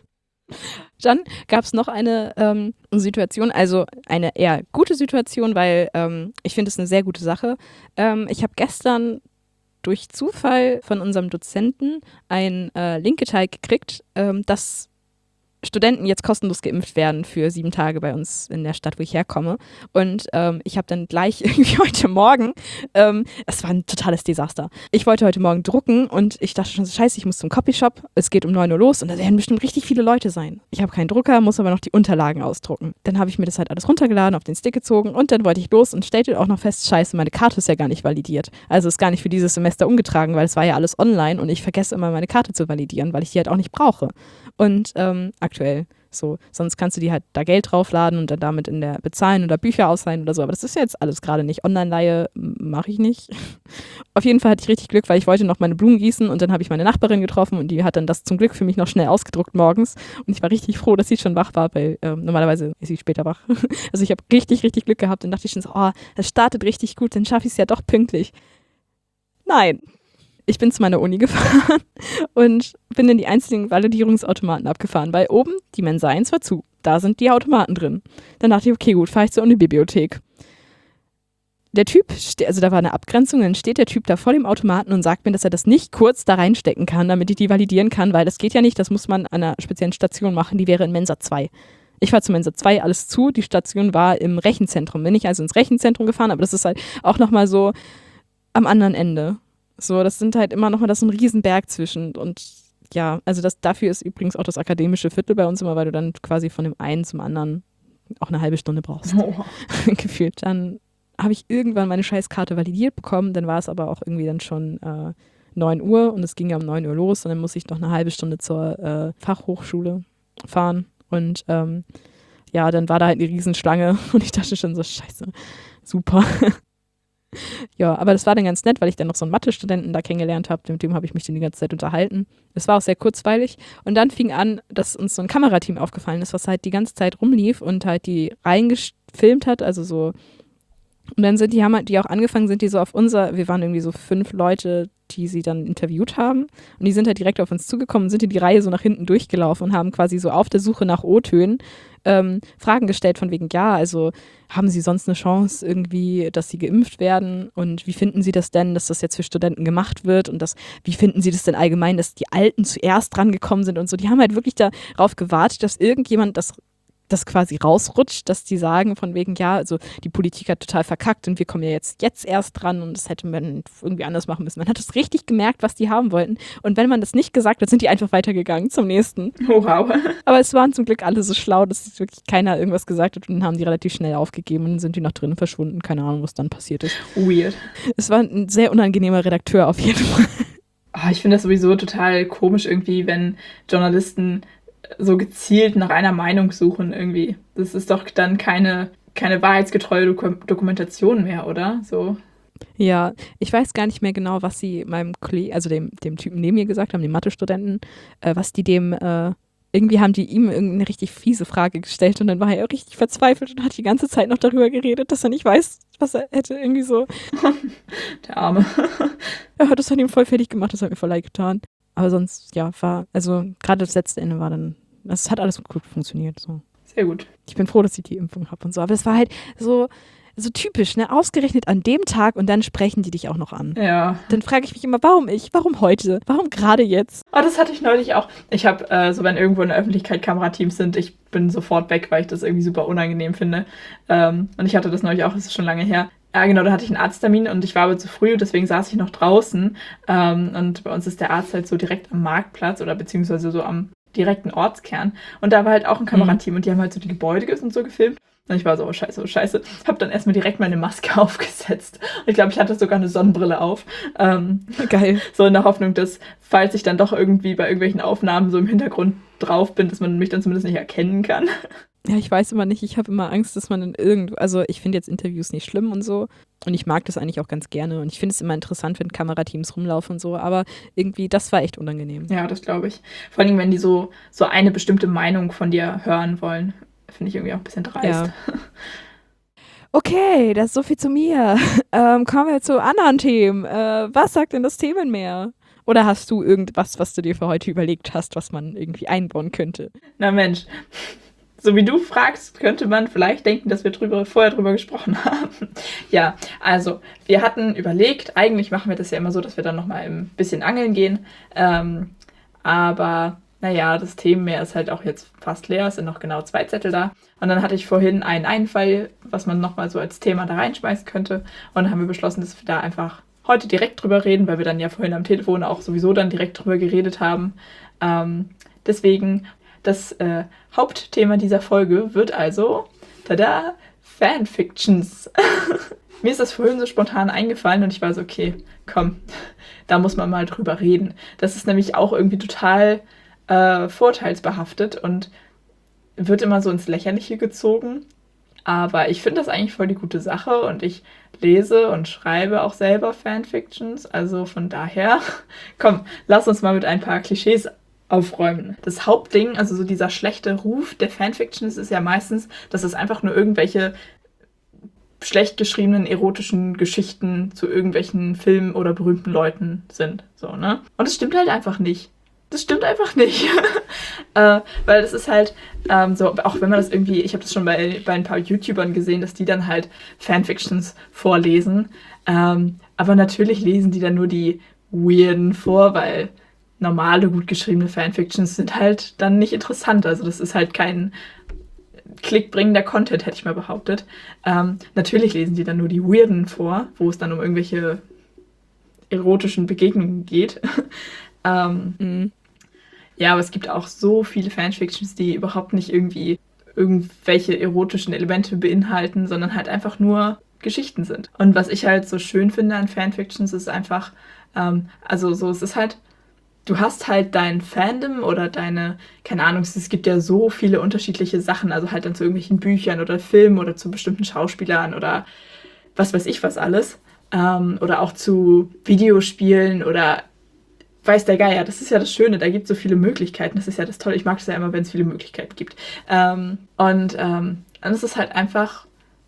Dann gab es noch eine ähm, Situation, also eine eher gute Situation, weil ähm, ich finde es eine sehr gute Sache. Ähm, ich habe gestern durch Zufall von unserem Dozenten ein äh, Link geteilt gekriegt, ähm, dass Studenten jetzt kostenlos geimpft werden für sieben Tage bei uns in der Stadt, wo ich herkomme. Und ähm, ich habe dann gleich irgendwie heute Morgen, ähm, es war ein totales Desaster. Ich wollte heute Morgen drucken und ich dachte schon so, scheiße, ich muss zum Copyshop, es geht um neun Uhr los und da werden bestimmt richtig viele Leute sein. Ich habe keinen Drucker, muss aber noch die Unterlagen ausdrucken. Dann habe ich mir das halt alles runtergeladen, auf den Stick gezogen und dann wollte ich los und stellte auch noch fest, scheiße, meine Karte ist ja gar nicht validiert. Also ist gar nicht für dieses Semester umgetragen, weil es war ja alles online und ich vergesse immer meine Karte zu validieren, weil ich die halt auch nicht brauche. Und ähm, aktuell so, sonst kannst du die halt da Geld draufladen und dann damit in der bezahlen oder Bücher ausleihen oder so, aber das ist ja jetzt alles gerade nicht. Online-Leihe mache ich nicht. Auf jeden Fall hatte ich richtig Glück, weil ich wollte noch meine Blumen gießen und dann habe ich meine Nachbarin getroffen und die hat dann das zum Glück für mich noch schnell ausgedruckt morgens und ich war richtig froh, dass sie schon wach war, weil ähm, normalerweise ist sie später wach. Also ich habe richtig, richtig Glück gehabt und dachte ich schon so, oh, das startet richtig gut, dann schaffe ich es ja doch pünktlich. Nein. Ich bin zu meiner Uni gefahren und bin in die einzelnen Validierungsautomaten abgefahren, weil oben die Mensa eins war zu. Da sind die Automaten drin. Dann dachte ich, okay, gut, fahre ich zur Uni-Bibliothek. Der Typ, also da war eine Abgrenzung, dann steht der Typ da vor dem Automaten und sagt mir, dass er das nicht kurz da reinstecken kann, damit ich die validieren kann, weil das geht ja nicht, das muss man an einer speziellen Station machen, die wäre in Mensa zwei. Ich war zu Mensa zwei, alles zu, die Station war im Rechenzentrum. Bin ich also ins Rechenzentrum gefahren, aber das ist halt auch nochmal so am anderen Ende. So, das sind halt immer noch mal, das ist ein Riesenberg zwischen und ja, also das, dafür ist übrigens auch das akademische Viertel bei uns immer, weil du dann quasi von dem einen zum anderen auch eine halbe Stunde brauchst. Oh. Gefühlt. Dann habe ich irgendwann meine Scheißkarte validiert bekommen, dann war es aber auch irgendwie dann schon äh, neun Uhr und es ging ja um neun Uhr los und dann muss ich noch eine halbe Stunde zur äh, Fachhochschule fahren und ähm, ja, dann war da halt eine Riesenschlange und ich dachte schon so, scheiße, super. Ja, aber das war dann ganz nett, weil ich dann noch so einen Mathe-Studenten da kennengelernt habe. Mit dem habe ich mich dann die ganze Zeit unterhalten. Es war auch sehr kurzweilig. Und dann fing an, dass uns so ein Kamerateam aufgefallen ist, was halt die ganze Zeit rumlief und halt die reingefilmt hat. Also so. Und dann sind die, haben halt die auch angefangen, sind die so auf unser, wir waren irgendwie so fünf Leute, die sie dann interviewt haben. Und die sind halt direkt auf uns zugekommen und sind in die Reihe so nach hinten durchgelaufen und haben quasi so auf der Suche nach O-Tönen ähm, Fragen gestellt von wegen, ja, also haben Sie sonst eine Chance irgendwie, dass Sie geimpft werden und wie finden Sie das denn, dass das jetzt für Studenten gemacht wird und das, wie finden Sie das denn allgemein, dass die Alten zuerst dran gekommen sind und so. Die haben halt wirklich darauf gewartet, dass irgendjemand das das quasi rausrutscht, dass die sagen von wegen, ja, also die Politik hat total verkackt und wir kommen ja jetzt, jetzt erst dran und das hätte man irgendwie anders machen müssen. Man hat es richtig gemerkt, was die haben wollten. Und wenn man das nicht gesagt hat, sind die einfach weitergegangen zum nächsten. Oh, wow. Aber es waren zum Glück alle so schlau, dass wirklich keiner irgendwas gesagt hat und dann haben die relativ schnell aufgegeben und dann sind die noch drinnen verschwunden. Keine Ahnung, was dann passiert ist. Weird. Es war ein sehr unangenehmer Redakteur auf jeden Fall. Oh, ich finde das sowieso total komisch irgendwie, wenn Journalisten so gezielt nach einer Meinung suchen irgendwie. Das ist doch dann keine, keine wahrheitsgetreue Doku- Dokumentation mehr, oder? So. Ja, ich weiß gar nicht mehr genau, was sie meinem Kollegen, also dem, dem Typen neben mir gesagt haben, dem Mathe-Studenten, äh, was die dem, äh, irgendwie haben die ihm irgendeine richtig fiese Frage gestellt und dann war er richtig verzweifelt und hat die ganze Zeit noch darüber geredet, dass er nicht weiß, was er hätte, irgendwie so. Der Arme. Ja, das hat ihm voll fertig gemacht, das hat mir voll leid getan. Aber sonst, ja, war, also gerade das letzte Ende war dann, das hat alles gut funktioniert. So. Sehr gut. Ich bin froh, dass ich die Impfung habe und so. Aber es war halt so, so typisch, ne? Ausgerechnet an dem Tag und dann sprechen die dich auch noch an. Ja. Dann frage ich mich immer, warum ich? Warum heute? Warum gerade jetzt? Oh, das hatte ich neulich auch. Ich habe, äh, so wenn irgendwo in der Öffentlichkeit Kamerateams sind, ich bin sofort weg, weil ich das irgendwie super unangenehm finde. Ähm, und ich hatte das neulich auch, das ist schon lange her. Ja, genau, da hatte ich einen Arzttermin und ich war aber zu früh, deswegen saß ich noch draußen. Ähm, und bei uns ist der Arzt halt so direkt am Marktplatz oder beziehungsweise so am direkten Ortskern. Und da war halt auch ein Kamerateam mhm. und die haben halt so die Gebäude und so gefilmt. Und ich war so, oh scheiße, oh scheiße. Hab dann erstmal direkt meine Maske aufgesetzt. Und ich glaube, ich hatte sogar eine Sonnenbrille auf. Ähm, Geil. So in der Hoffnung, dass, falls ich dann doch irgendwie bei irgendwelchen Aufnahmen so im Hintergrund drauf bin, dass man mich dann zumindest nicht erkennen kann. Ja, ich weiß immer nicht, ich habe immer Angst, dass man dann irgendwo, also ich finde jetzt Interviews nicht schlimm und so und ich mag das eigentlich auch ganz gerne und ich finde es immer interessant, wenn Kamerateams rumlaufen und so, aber irgendwie, das war echt unangenehm. Ja, das glaube ich. Vor allem, wenn die so, so eine bestimmte Meinung von dir hören wollen, finde ich irgendwie auch ein bisschen dreist. Ja. Okay, das ist so viel zu mir. Ähm, kommen wir zu anderen Themen. Äh, was sagt denn das Themenmeer? Oder hast du irgendwas, was du dir für heute überlegt hast, was man irgendwie einbauen könnte? Na Mensch, so wie du fragst, könnte man vielleicht denken, dass wir drüber, vorher drüber gesprochen haben. Ja, also wir hatten überlegt, eigentlich machen wir das ja immer so, dass wir dann nochmal ein bisschen angeln gehen. Ähm, aber naja, das Themenmeer ist halt auch jetzt fast leer, es sind noch genau zwei Zettel da. Und dann hatte ich vorhin einen Einfall, was man nochmal so als Thema da reinschmeißen könnte. Und dann haben wir beschlossen, dass wir da einfach heute direkt drüber reden, weil wir dann ja vorhin am Telefon auch sowieso dann direkt drüber geredet haben. Ähm, deswegen, das äh, Hauptthema dieser Folge wird also, tada, Fanfictions. Mir ist das vorhin so spontan eingefallen und ich war so, okay, komm, da muss man mal drüber reden. Das ist nämlich auch irgendwie total äh, vorteilsbehaftet und wird immer so ins Lächerliche gezogen. Aber ich finde das eigentlich voll die gute Sache und ich lese und schreibe auch selber Fanfictions. Also von daher, komm, lass uns mal mit ein paar Klischees aufräumen. Das Hauptding, also so dieser schlechte Ruf der Fanfictions ist ja meistens, dass es einfach nur irgendwelche schlecht geschriebenen erotischen Geschichten zu irgendwelchen Filmen oder berühmten Leuten sind. So, ne? Und das stimmt halt einfach nicht. Das stimmt einfach nicht. äh, weil das ist halt ähm, so, auch wenn man das irgendwie, ich habe das schon bei, bei ein paar YouTubern gesehen, dass die dann halt Fanfictions vorlesen. Ähm, aber natürlich lesen die dann nur die weirden vor, weil normale, gut geschriebene Fanfictions sind halt dann nicht interessant. Also das ist halt kein klickbringender Content, hätte ich mal behauptet. Ähm, natürlich lesen die dann nur die weirden vor, wo es dann um irgendwelche erotischen Begegnungen geht. ähm, mhm. Ja, aber es gibt auch so viele Fanfictions, die überhaupt nicht irgendwie irgendwelche erotischen Elemente beinhalten, sondern halt einfach nur Geschichten sind. Und was ich halt so schön finde an Fanfictions ist einfach, ähm, also so, es ist halt, du hast halt dein Fandom oder deine, keine Ahnung, es gibt ja so viele unterschiedliche Sachen, also halt dann zu irgendwelchen Büchern oder Filmen oder zu bestimmten Schauspielern oder was weiß ich was alles. Ähm, oder auch zu Videospielen oder weiß der Geier, das ist ja das Schöne, da gibt es so viele Möglichkeiten, das ist ja das Tolle, ich mag es ja immer, wenn es viele Möglichkeiten gibt. Ähm, und ähm, dann ist es halt einfach,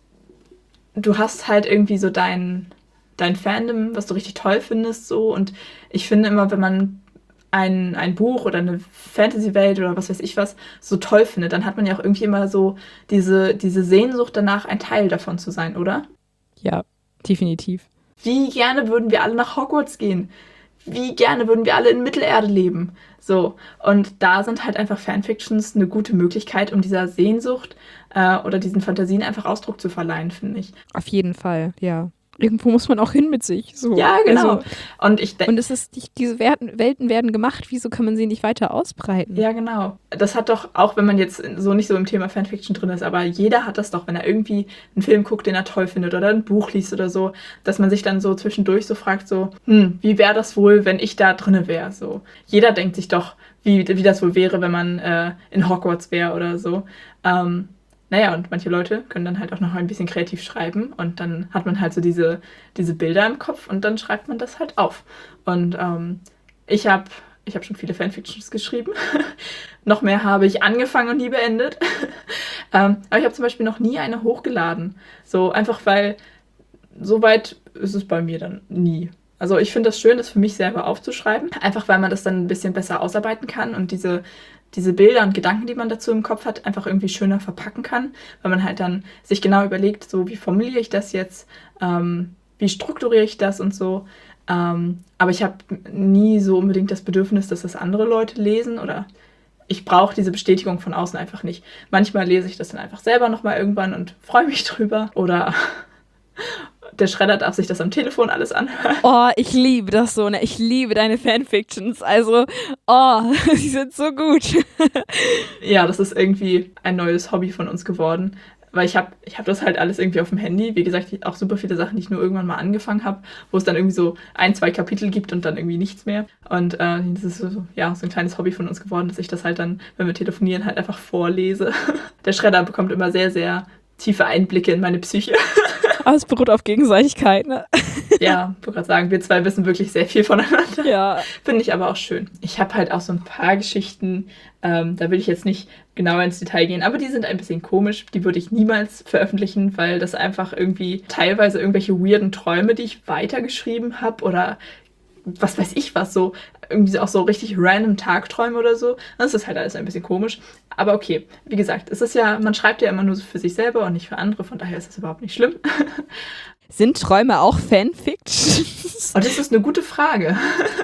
du hast halt irgendwie so dein, dein Fandom, was du richtig toll findest, so, und ich finde immer, wenn man ein, ein Buch oder eine Fantasy-Welt oder was weiß ich was so toll findet, dann hat man ja auch irgendwie immer so diese, diese Sehnsucht danach, ein Teil davon zu sein, oder? Ja, definitiv. Wie gerne würden wir alle nach Hogwarts gehen? wie gerne würden wir alle in Mittelerde leben. So, und da sind halt einfach Fanfictions eine gute Möglichkeit, um dieser Sehnsucht äh, oder diesen Fantasien einfach Ausdruck zu verleihen, finde ich. Auf jeden Fall, ja. Irgendwo muss man auch hin mit sich. So. Ja, genau. Also, und ich denke, und es ist, die, diese Welten, Welten werden gemacht, wieso kann man sie nicht weiter ausbreiten? ja, genau. Das hat doch, auch wenn man jetzt so nicht so im Thema Fanfiction drin ist, aber jeder hat das doch, wenn er irgendwie einen Film guckt, den er toll findet oder ein Buch liest oder so, dass man sich dann so zwischendurch so fragt, so, hm, wie wäre das wohl, wenn ich da drinne wäre? So. Jeder denkt sich doch, wie, wie das wohl wäre, wenn man äh, in Hogwarts wäre oder so. Ähm, Naja, und manche Leute können dann halt auch noch ein bisschen kreativ schreiben und dann hat man halt so diese, diese Bilder im Kopf und dann schreibt man das halt auf. Und ähm, ich habe ich hab schon viele Fanfictions geschrieben. Noch mehr habe ich angefangen und nie beendet. ähm, aber ich habe zum Beispiel noch nie eine hochgeladen. So einfach, weil so weit ist es bei mir dann nie. Also ich finde das schön, das für mich selber aufzuschreiben. Einfach, weil man das dann ein bisschen besser ausarbeiten kann und diese diese Bilder und Gedanken, die man dazu im Kopf hat, einfach irgendwie schöner verpacken kann, weil man halt dann sich genau überlegt, so wie formuliere ich das jetzt, ähm, wie strukturiere ich das und so. Ähm, aber ich habe nie so unbedingt das Bedürfnis, dass das andere Leute lesen oder ich brauche diese Bestätigung von außen einfach nicht. Manchmal lese ich das dann einfach selber nochmal irgendwann und freue mich drüber oder der Schredder darf sich das am Telefon alles anhören. Oh, ich liebe das so, ne? Ich liebe deine Fanfictions. Also, oh, sie sind so gut. Ja, das ist irgendwie ein neues Hobby von uns geworden. Weil ich habe ich hab das halt alles irgendwie auf dem Handy. Wie gesagt, auch super viele Sachen, die ich nur irgendwann mal angefangen habe, wo es dann irgendwie so ein, zwei Kapitel gibt und dann irgendwie nichts mehr. Und äh, das ist so, ja, so ein kleines Hobby von uns geworden, dass ich das halt dann, wenn wir telefonieren, halt einfach vorlese. Der Schredder bekommt immer sehr, sehr tiefe Einblicke in meine Psyche. Aber es beruht auf Gegenseitigkeit, ne? Ja, ich wollte gerade sagen, wir zwei wissen wirklich sehr viel voneinander. Ja. Finde ich aber auch schön. Ich habe halt auch so ein paar Geschichten, ähm, da will ich jetzt nicht genauer ins Detail gehen, aber die sind ein bisschen komisch. Die würde ich niemals veröffentlichen, weil das einfach irgendwie teilweise irgendwelche weirden Träume, die ich weitergeschrieben habe oder was weiß ich was, so irgendwie auch so richtig random Tagträume oder so. Das ist halt alles ein bisschen komisch. Aber okay, wie gesagt, es ist ja, man schreibt ja immer nur für sich selber und nicht für andere, von daher ist das überhaupt nicht schlimm. Sind Träume auch Fanfictions? Oh, das ist eine gute Frage.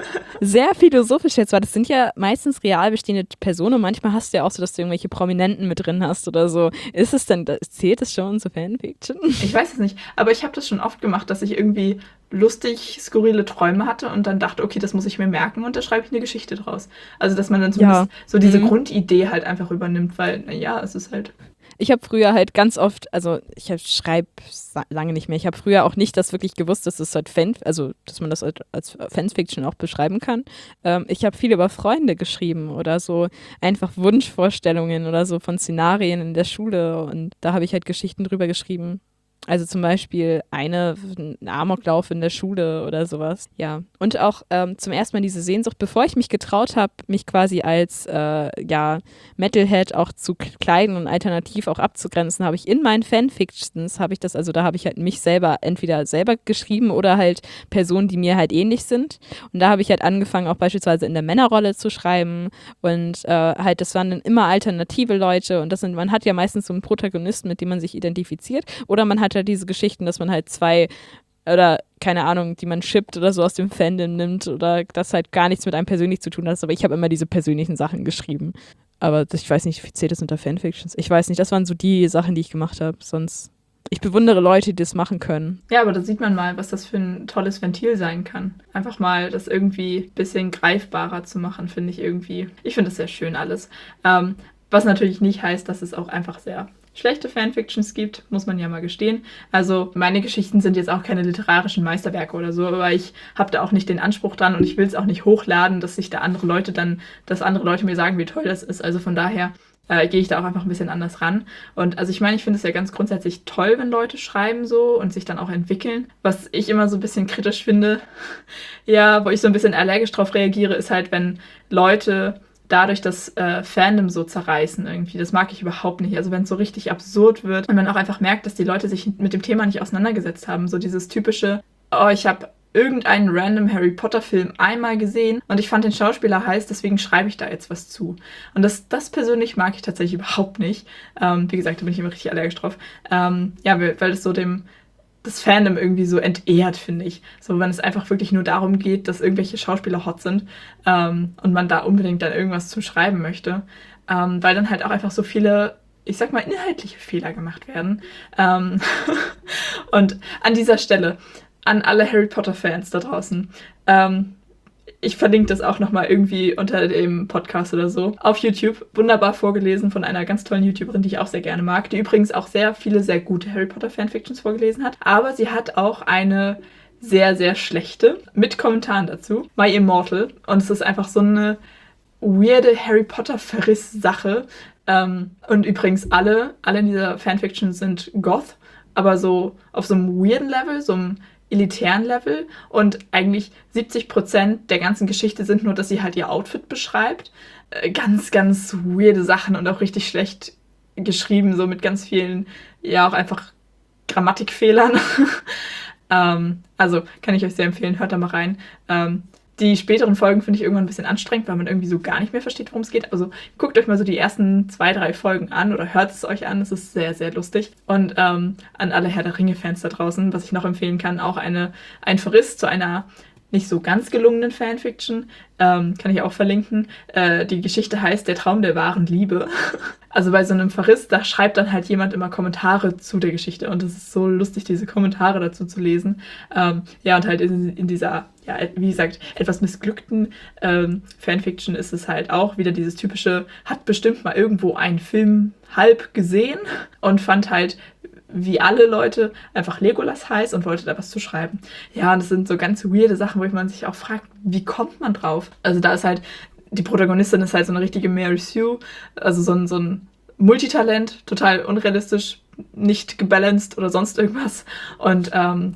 Sehr philosophisch jetzt, weil das sind ja meistens real bestehende Personen und manchmal hast du ja auch so, dass du irgendwelche Prominenten mit drin hast oder so. Ist es denn, zählt es schon zu Fanfiction? Ich weiß es nicht, aber ich habe das schon oft gemacht, dass ich irgendwie lustig skurrile Träume hatte und dann dachte, okay, das muss ich mir merken und da schreibe ich eine Geschichte draus. Also, dass man dann zumindest ja. so diese mhm. Grundidee halt einfach übernimmt, weil, naja, es ist halt... Ich habe früher halt ganz oft, also ich schreibe lange nicht mehr, ich habe früher auch nicht das wirklich gewusst, dass es halt Fan, also dass man das halt als Fanfiction auch beschreiben kann. Ähm, ich habe viel über Freunde geschrieben oder so einfach Wunschvorstellungen oder so von Szenarien in der Schule und da habe ich halt Geschichten drüber geschrieben. Also zum Beispiel eine, ein Amoklauf in der Schule oder sowas. Ja. Und auch ähm, zum ersten Mal diese Sehnsucht, bevor ich mich getraut habe, mich quasi als äh, ja, Metalhead auch zu kleiden und alternativ auch abzugrenzen, habe ich in meinen Fanfictions, habe ich das, also da habe ich halt mich selber entweder selber geschrieben oder halt Personen, die mir halt ähnlich sind. Und da habe ich halt angefangen, auch beispielsweise in der Männerrolle zu schreiben und äh, halt, das waren dann immer alternative Leute und das sind, man hat ja meistens so einen Protagonisten, mit dem man sich identifiziert oder man hat halt diese Geschichten, dass man halt zwei oder keine Ahnung, die man shippt oder so aus dem Fandom nimmt oder das halt gar nichts mit einem persönlich zu tun hat, aber ich habe immer diese persönlichen Sachen geschrieben. Aber ich weiß nicht, wie zählt das unter Fanfictions? Ich weiß nicht, das waren so die Sachen, die ich gemacht habe, sonst ich bewundere Leute, die das machen können. Ja, aber da sieht man mal, was das für ein tolles Ventil sein kann. Einfach mal das irgendwie ein bisschen greifbarer zu machen, finde ich irgendwie. Ich finde das sehr schön alles. Ähm, was natürlich nicht heißt, dass es auch einfach sehr schlechte Fanfictions gibt, muss man ja mal gestehen. Also meine Geschichten sind jetzt auch keine literarischen Meisterwerke oder so, aber ich habe da auch nicht den Anspruch dran und ich will es auch nicht hochladen, dass sich da andere Leute dann, dass andere Leute mir sagen, wie toll das ist. Also von daher äh, gehe ich da auch einfach ein bisschen anders ran. Und also ich meine, ich finde es ja ganz grundsätzlich toll, wenn Leute schreiben so und sich dann auch entwickeln. Was ich immer so ein bisschen kritisch finde, ja, wo ich so ein bisschen allergisch drauf reagiere, ist halt, wenn Leute dadurch das äh, Fandom so zerreißen irgendwie. Das mag ich überhaupt nicht. Also wenn es so richtig absurd wird und man auch einfach merkt, dass die Leute sich mit dem Thema nicht auseinandergesetzt haben. So dieses typische, oh, ich habe irgendeinen random Harry Potter Film einmal gesehen und ich fand den Schauspieler heiß, deswegen schreibe ich da jetzt was zu. Und das, das persönlich mag ich tatsächlich überhaupt nicht. Ähm, wie gesagt, da bin ich immer richtig allergisch drauf. Ähm, ja, weil, weil es so dem das Fandom irgendwie so entehrt, finde ich. So, wenn es einfach wirklich nur darum geht, dass irgendwelche Schauspieler hot sind ähm, und man da unbedingt dann irgendwas zu schreiben möchte. Ähm, weil dann halt auch einfach so viele, ich sag mal, inhaltliche Fehler gemacht werden. Ähm und an dieser Stelle, an alle Harry Potter-Fans da draußen, ähm, ich verlinke das auch nochmal irgendwie unter dem Podcast oder so. Auf YouTube, wunderbar vorgelesen von einer ganz tollen YouTuberin, die ich auch sehr gerne mag, die übrigens auch sehr viele, sehr gute Harry Potter Fanfictions vorgelesen hat. Aber sie hat auch eine sehr, sehr schlechte, mit Kommentaren dazu, My Immortal. Und es ist einfach so eine weirde Harry Potter Verriss-Sache. Ähm, und übrigens alle, alle in dieser Fanfiction sind Goth, aber so auf so einem weirden Level, so einem elitären Level, und eigentlich siebzig Prozent der ganzen Geschichte sind nur, dass sie halt ihr Outfit beschreibt. Äh, ganz, ganz weirde Sachen und auch richtig schlecht geschrieben, so mit ganz vielen, ja, auch einfach Grammatikfehlern. ähm, also kann ich euch sehr empfehlen, hört da mal rein. Ähm, Die späteren Folgen finde ich irgendwann ein bisschen anstrengend, weil man irgendwie so gar nicht mehr versteht, worum es geht. Also guckt euch mal so die ersten zwei, drei Folgen an oder hört es euch an. Es ist sehr, sehr lustig. Und ähm, an alle Herr der Ringe-Fans da draußen, was ich noch empfehlen kann, auch eine, ein Verriss zu einer nicht so ganz gelungenen Fanfiction. Ähm, kann ich auch verlinken. Äh, die Geschichte heißt Der Traum der wahren Liebe. Also bei so einem Verriss, da schreibt dann halt jemand immer Kommentare zu der Geschichte. Und es ist so lustig, diese Kommentare dazu zu lesen. Ähm, ja, und halt in, in dieser, ja, wie gesagt, etwas missglückten ähm, Fanfiction ist es halt auch wieder dieses typische, hat bestimmt mal irgendwo einen Film halb gesehen und fand halt wie alle Leute einfach Legolas heiß und wollte da was zu schreiben. Ja, und das sind so ganz weirde Sachen, wo man sich auch fragt, wie kommt man drauf? Also da ist halt, die Protagonistin ist halt so eine richtige Mary Sue, also so ein, so ein Multitalent, total unrealistisch, nicht gebalanced oder sonst irgendwas. Und ähm,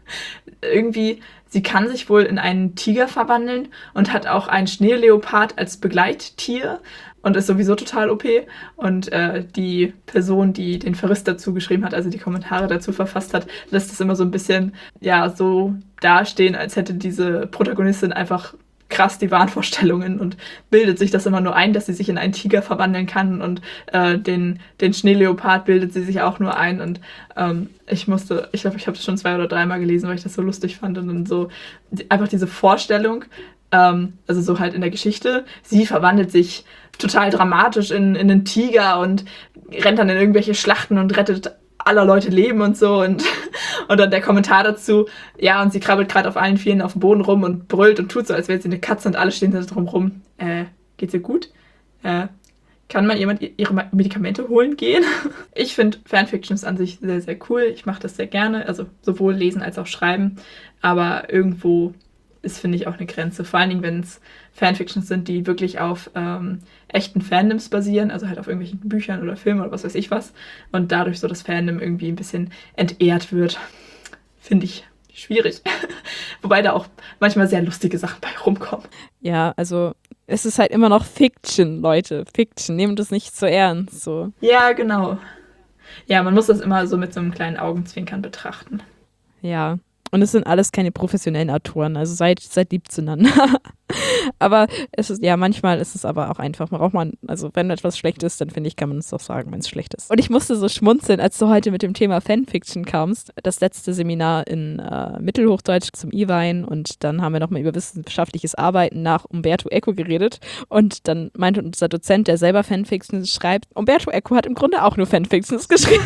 irgendwie, sie kann sich wohl in einen Tiger verwandeln und hat auch einen Schneeleopard als Begleittier und ist sowieso total O P. Und äh, die Person, die den Verriss dazu geschrieben hat, also die Kommentare dazu verfasst hat, lässt es immer so ein bisschen, ja, so dastehen, als hätte diese Protagonistin einfach krass die Wahnvorstellungen und bildet sich das immer nur ein, dass sie sich in einen Tiger verwandeln kann, und äh, den, den Schneeleopard bildet sie sich auch nur ein. Und ähm, ich musste, ich glaube, ich habe das schon zwei oder dreimal gelesen, weil ich das so lustig fand, und dann so einfach diese Vorstellung, ähm, also so halt in der Geschichte, sie verwandelt sich total dramatisch in, in einen Tiger und rennt dann in irgendwelche Schlachten und rettet aller Leute Leben und so, und, und dann der Kommentar dazu, ja, und sie krabbelt gerade auf allen Vieren auf dem Boden rum und brüllt und tut so, als wäre sie eine Katze, und alle stehen da drum rum. Äh, geht's ihr gut? Äh, kann mal jemand ihre Medikamente holen gehen? Ich finde Fanfictions an sich sehr, sehr cool. Ich mache das sehr gerne, also sowohl lesen als auch schreiben, aber irgendwo ist, finde ich, auch eine Grenze. Vor allen Dingen, wenn es Fanfictions sind, die wirklich auf ähm, echten Fandoms basieren, also halt auf irgendwelchen Büchern oder Filmen oder was weiß ich was, und dadurch so das Fandom irgendwie ein bisschen entehrt wird. Finde ich schwierig. Wobei da auch manchmal sehr lustige Sachen bei rumkommen. Ja, also es ist halt immer noch Fiction, Leute. Fiction. Nehmt es nicht so ernst. So. Ja, genau. Ja, man muss das immer so mit so einem kleinen Augenzwinkern betrachten. Ja. Und es sind alles keine professionellen Autoren, also seid, seid lieb zueinander. Aber es ist, ja, manchmal ist es aber auch einfach, man braucht man, also wenn etwas schlecht ist, dann finde ich, kann man es doch sagen, wenn es schlecht ist. Und ich musste so schmunzeln, als du heute mit dem Thema Fanfiction kamst, das letzte Seminar in äh, Mittelhochdeutsch zum E-Wein, und dann haben wir nochmal über wissenschaftliches Arbeiten nach Umberto Eco geredet, und dann meinte unser Dozent, der selber Fanfiction schreibt, Umberto Eco hat im Grunde auch nur Fanfictions geschrieben.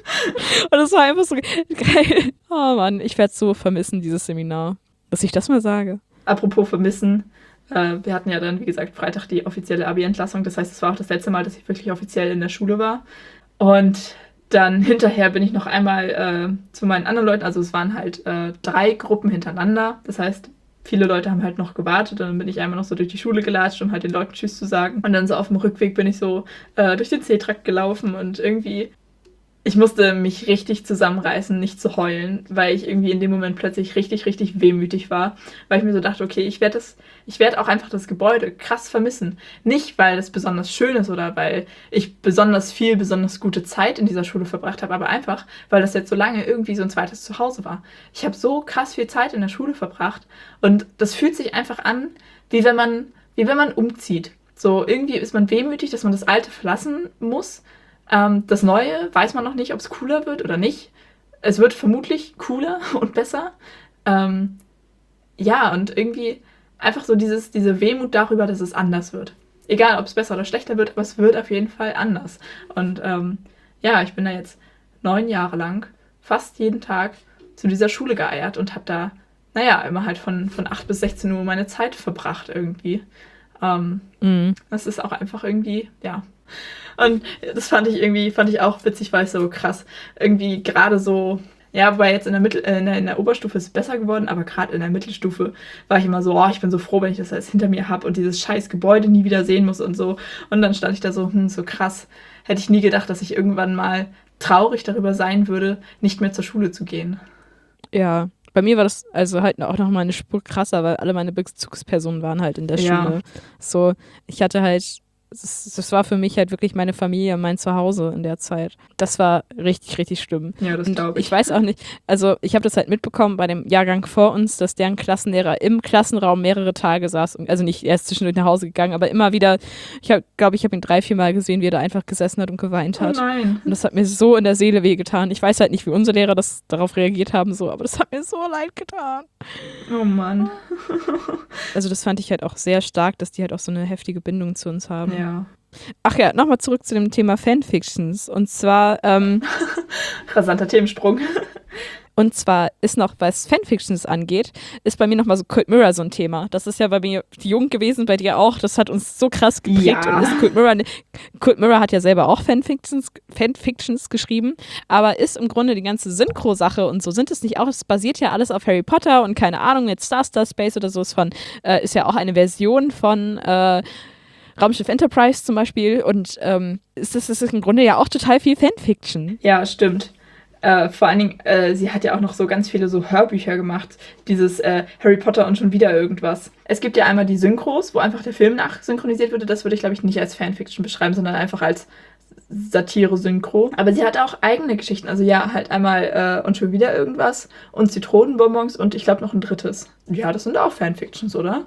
Und es war einfach so geil. Oh Mann, ich werde es so vermissen, dieses Seminar, dass ich das mal sage. Apropos vermissen, äh, wir hatten ja dann, wie gesagt, Freitag die offizielle Abi-Entlassung. Das heißt, es war auch das letzte Mal, dass ich wirklich offiziell in der Schule war. Und dann hinterher bin ich noch einmal äh, zu meinen anderen Leuten, also es waren halt äh, drei Gruppen hintereinander. Das heißt, viele Leute haben halt noch gewartet, und dann bin ich einmal noch so durch die Schule gelatscht, um halt den Leuten Tschüss zu sagen. Und dann so auf dem Rückweg bin ich so äh, durch den C-Trakt gelaufen, und irgendwie, ich musste mich richtig zusammenreißen, nicht zu heulen, weil ich irgendwie in dem Moment plötzlich richtig, richtig wehmütig war, weil ich mir so dachte, okay, ich werde das, ich werde auch einfach das Gebäude krass vermissen. Nicht, weil es besonders schön ist oder weil ich besonders viel, besonders gute Zeit in dieser Schule verbracht habe, aber einfach, weil das jetzt so lange irgendwie so ein zweites Zuhause war. Ich habe so krass viel Zeit in der Schule verbracht, und das fühlt sich einfach an, wie wenn man, wie wenn man umzieht. So, irgendwie ist man wehmütig, dass man das Alte verlassen muss. Ähm, das Neue weiß man noch nicht, ob es cooler wird oder nicht. es wird vermutlich cooler und besser. Ähm, ja, und irgendwie einfach so dieses, diese Wehmut darüber, dass es anders wird. Egal, ob es besser oder schlechter wird, aber es wird auf jeden Fall anders. Und ähm, ja, ich bin da jetzt neun Jahre lang fast jeden Tag zu dieser Schule geeiert und habe da, naja, immer halt von, von acht bis sechzehn Uhr meine Zeit verbracht irgendwie. Ähm, Mhm. Das ist auch einfach irgendwie, ja. Und das fand ich irgendwie, fand ich auch witzig, weil es so krass irgendwie gerade so, ja, wobei jetzt in der, Mittel, äh, in der, in der Oberstufe ist es besser geworden, aber gerade in der Mittelstufe war ich immer so, oh, ich bin so froh, wenn ich das alles hinter mir habe und dieses scheiß Gebäude nie wieder sehen muss und so. Und dann stand ich da so, hm, so krass, hätte ich nie gedacht, dass ich irgendwann mal traurig darüber sein würde, nicht mehr zur Schule zu gehen. Ja, bei mir war das also halt auch noch mal eine Spur krasser, weil alle meine Bezugspersonen waren halt in der Ja. Schule. So, ich hatte halt, das, das war für mich halt wirklich meine Familie, mein Zuhause in der Zeit. Das war richtig, richtig schlimm. Ja, das Und glaube ich. ich weiß auch nicht, also ich habe das halt mitbekommen bei dem Jahrgang vor uns, dass deren Klassenlehrer im Klassenraum mehrere Tage saß. Und, also nicht erst zwischendurch nach Hause gegangen, aber immer wieder, ich habe, glaube ich, habe ihn drei, vier Mal gesehen, wie er da einfach gesessen hat und geweint Oh hat. nein. Und das hat mir so in der Seele wehgetan. Ich weiß halt nicht, wie unsere Lehrer das darauf reagiert haben, so, aber das hat mir so leid getan. Oh Mann. Also das fand ich halt auch sehr stark, dass die halt auch so eine heftige Bindung zu uns haben. Ja. Ach ja, nochmal zurück zu dem Thema Fanfictions. Und zwar, ähm, Rasanter Themensprung. und zwar ist noch, was Fanfictions angeht, ist bei mir nochmal so Cold Mirror so ein Thema. Das ist ja bei mir jung gewesen, bei dir auch. Das hat uns so krass geprägt. Ja. Und ist Cold Mirror, Cold Mirror hat ja selber auch Fanfictions, Fanfictions geschrieben, aber ist im Grunde die ganze Synchro-Sache und so sind es nicht auch. Es basiert ja alles auf Harry Potter und keine Ahnung, jetzt Star Star Space oder so ist von, äh, ist ja auch eine Version von äh, Raumschiff Enterprise zum Beispiel. Und ähm, ist das ist im Grunde ja auch total viel Fanfiction. Ja, stimmt. Äh, vor allen Dingen, äh, sie hat ja auch noch so ganz viele so Hörbücher gemacht. Dieses äh, Harry Potter und schon wieder irgendwas. Es gibt ja einmal die Synchros, wo einfach der Film nachsynchronisiert wurde. Das würde ich, glaube ich, nicht als Fanfiction beschreiben, sondern einfach als Satire-Synchro. Aber sie hat auch eigene Geschichten. Also ja, halt einmal äh, und schon wieder irgendwas und Zitronenbonbons und ich glaube noch ein drittes. Ja, das sind auch Fanfictions, oder?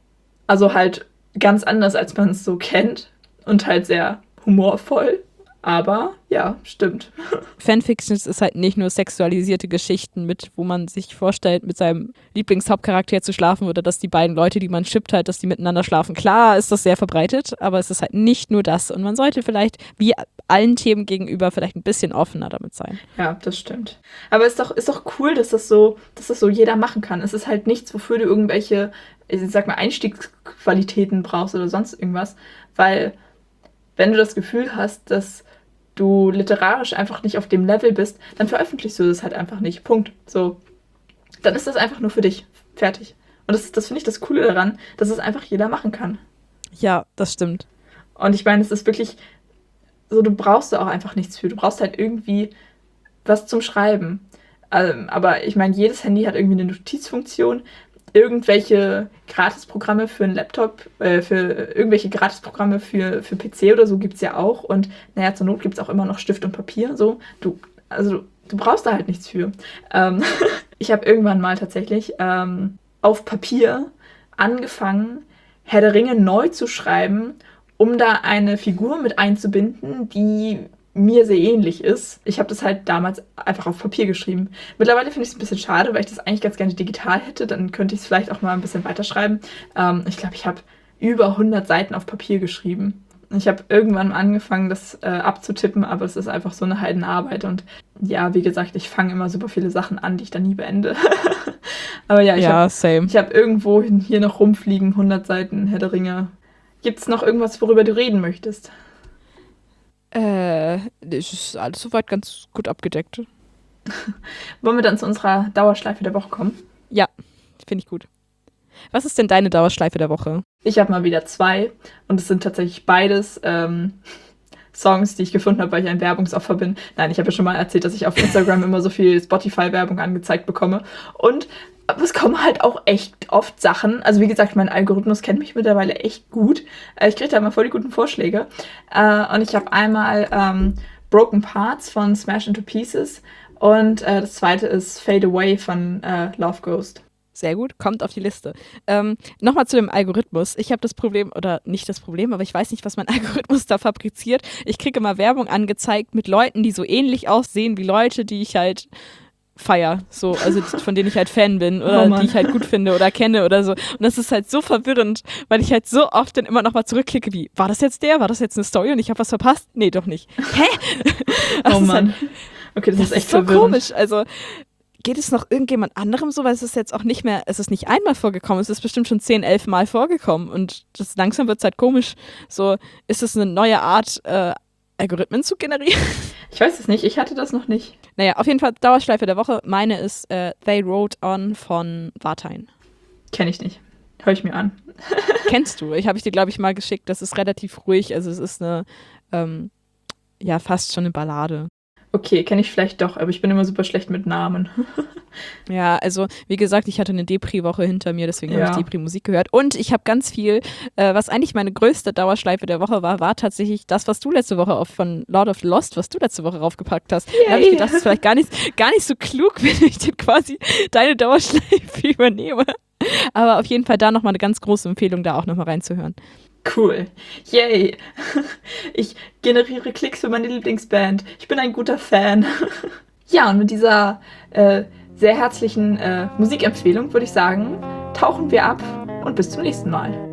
Also halt ganz anders, als man es so kennt und halt sehr humorvoll. Aber ja, stimmt. Fanfictions ist halt nicht nur sexualisierte Geschichten mit, wo man sich vorstellt, mit seinem Lieblingshauptcharakter zu schlafen oder dass die beiden Leute, die man shippt, halt, dass die miteinander schlafen. Klar ist das sehr verbreitet, aber es ist halt nicht nur das. Und man sollte vielleicht, wie allen Themen gegenüber, vielleicht ein bisschen offener damit sein. Ja, das stimmt. Aber es ist doch, ist doch cool, dass das so, dass das so jeder machen kann. Es ist halt nichts, wofür du irgendwelche, ich sag mal, Einstiegsqualitäten brauchst oder sonst irgendwas. Weil, wenn du das Gefühl hast, dass du literarisch einfach nicht auf dem Level bist, dann veröffentlichst du das halt einfach nicht. Punkt. So. Dann ist das einfach nur für dich. Fertig. Und das, das finde ich das Coole daran, dass es einfach jeder machen kann. Ja, das stimmt. Und ich meine, es ist wirklich so, du brauchst da auch einfach nichts für. Du brauchst halt irgendwie was zum Schreiben. Ähm, aber ich meine, jedes Handy hat irgendwie eine Notizfunktion. Irgendwelche Gratisprogramme für einen Laptop, äh, für irgendwelche Gratisprogramme für, für P C oder so gibt es ja auch. Und naja, zur Not gibt es auch immer noch Stift und Papier. So, du, also du brauchst da halt nichts für. Ähm, ich habe irgendwann mal tatsächlich ähm, auf Papier angefangen, Herr der Ringe neu zu schreiben, um da eine Figur mit einzubinden, die mir sehr ähnlich ist. Ich habe das halt damals einfach auf Papier geschrieben. Mittlerweile finde ich es ein bisschen schade, weil ich das eigentlich ganz gerne digital hätte. Dann könnte ich es vielleicht auch mal ein bisschen weiterschreiben. Ähm, ich glaube, ich habe über hundert Seiten auf Papier geschrieben. Ich habe irgendwann angefangen, das äh, abzutippen, aber es ist einfach so eine Heidenarbeit. Und ja, wie gesagt, ich fange immer super viele Sachen an, die ich dann nie beende. Aber ja, ich Ja, habe same. hab irgendwo hier noch rumfliegen, hundert Seiten Herr der Ringe. Gibt es noch irgendwas, worüber du reden möchtest? Äh, es ist alles soweit ganz gut abgedeckt. Wollen wir dann zu unserer Dauerschleife der Woche kommen? Ja, finde ich gut. Was ist denn deine Dauerschleife der Woche? Ich habe mal wieder zwei und es sind tatsächlich beides ähm, Songs, die ich gefunden habe, weil ich ein Werbungsopfer bin. Nein, ich habe ja schon mal erzählt, dass ich auf Instagram immer so viel Spotify-Werbung angezeigt bekomme. Und aber es kommen halt auch echt oft Sachen. Also wie gesagt, mein Algorithmus kennt mich mittlerweile echt gut. Äh, ich kriege da immer voll die guten Vorschläge. Äh, und ich habe einmal ähm, Broken Parts von Smash Into Pieces und äh, das zweite ist Fade Away von äh, Love Ghost. Sehr gut, kommt auf die Liste. Ähm, Nochmal zu dem Algorithmus. Ich habe das Problem, oder nicht das Problem, aber ich weiß nicht, was mein Algorithmus da fabriziert. Ich kriege immer Werbung angezeigt mit Leuten, die so ähnlich aussehen wie Leute, die ich halt feier, so, also von denen ich halt Fan bin oder Oh Mann. die ich halt gut finde oder kenne oder so. Und das ist halt so verwirrend, weil ich halt so oft dann immer noch mal zurückklicke, wie, war das jetzt der? War das jetzt eine Story und ich habe was verpasst? Nee, doch nicht. Hä? Das Oh ist Mann. Halt, Okay, das, das ist echt ist so verwirrend. komisch. Also geht es noch irgendjemand anderem so, weil es ist jetzt auch nicht mehr, es ist nicht einmal vorgekommen, es ist bestimmt schon zehn, elf Mal vorgekommen und das langsam wird es halt komisch. So, ist es eine neue Art, äh, Algorithmen zu generieren? Ich weiß es nicht, ich hatte das noch nicht. Naja, auf jeden Fall Dauerschleife der Woche. Meine ist äh, They Rode On von Wartein. Kenne ich nicht. Hör ich mir an. Kennst du? Ich habe ich dir, glaube ich, mal geschickt. Das ist relativ ruhig. Also es ist eine, ähm, ja, fast schon eine Ballade. Okay, kenne ich vielleicht doch, aber ich bin immer super schlecht mit Namen. Ja, also wie gesagt, ich hatte eine Depri-Woche hinter mir, deswegen Ja. habe ich Depri-Musik gehört. Und ich habe ganz viel, äh, was eigentlich meine größte Dauerschleife der Woche war, war tatsächlich das, was du letzte Woche auf, von Lord of the Lost, was du letzte Woche raufgepackt hast. Da habe ich Yay. gedacht, das ist vielleicht gar nicht, gar nicht so klug, wenn ich dir quasi deine Dauerschleife übernehme. Aber auf jeden Fall da nochmal eine ganz große Empfehlung, da auch nochmal reinzuhören. Cool. Yay. Ich generiere Klicks für meine Lieblingsband. Ich bin ein guter Fan. Ja, und mit dieser äh, sehr herzlichen äh, Musikempfehlung würde ich sagen, tauchen wir ab und bis zum nächsten Mal.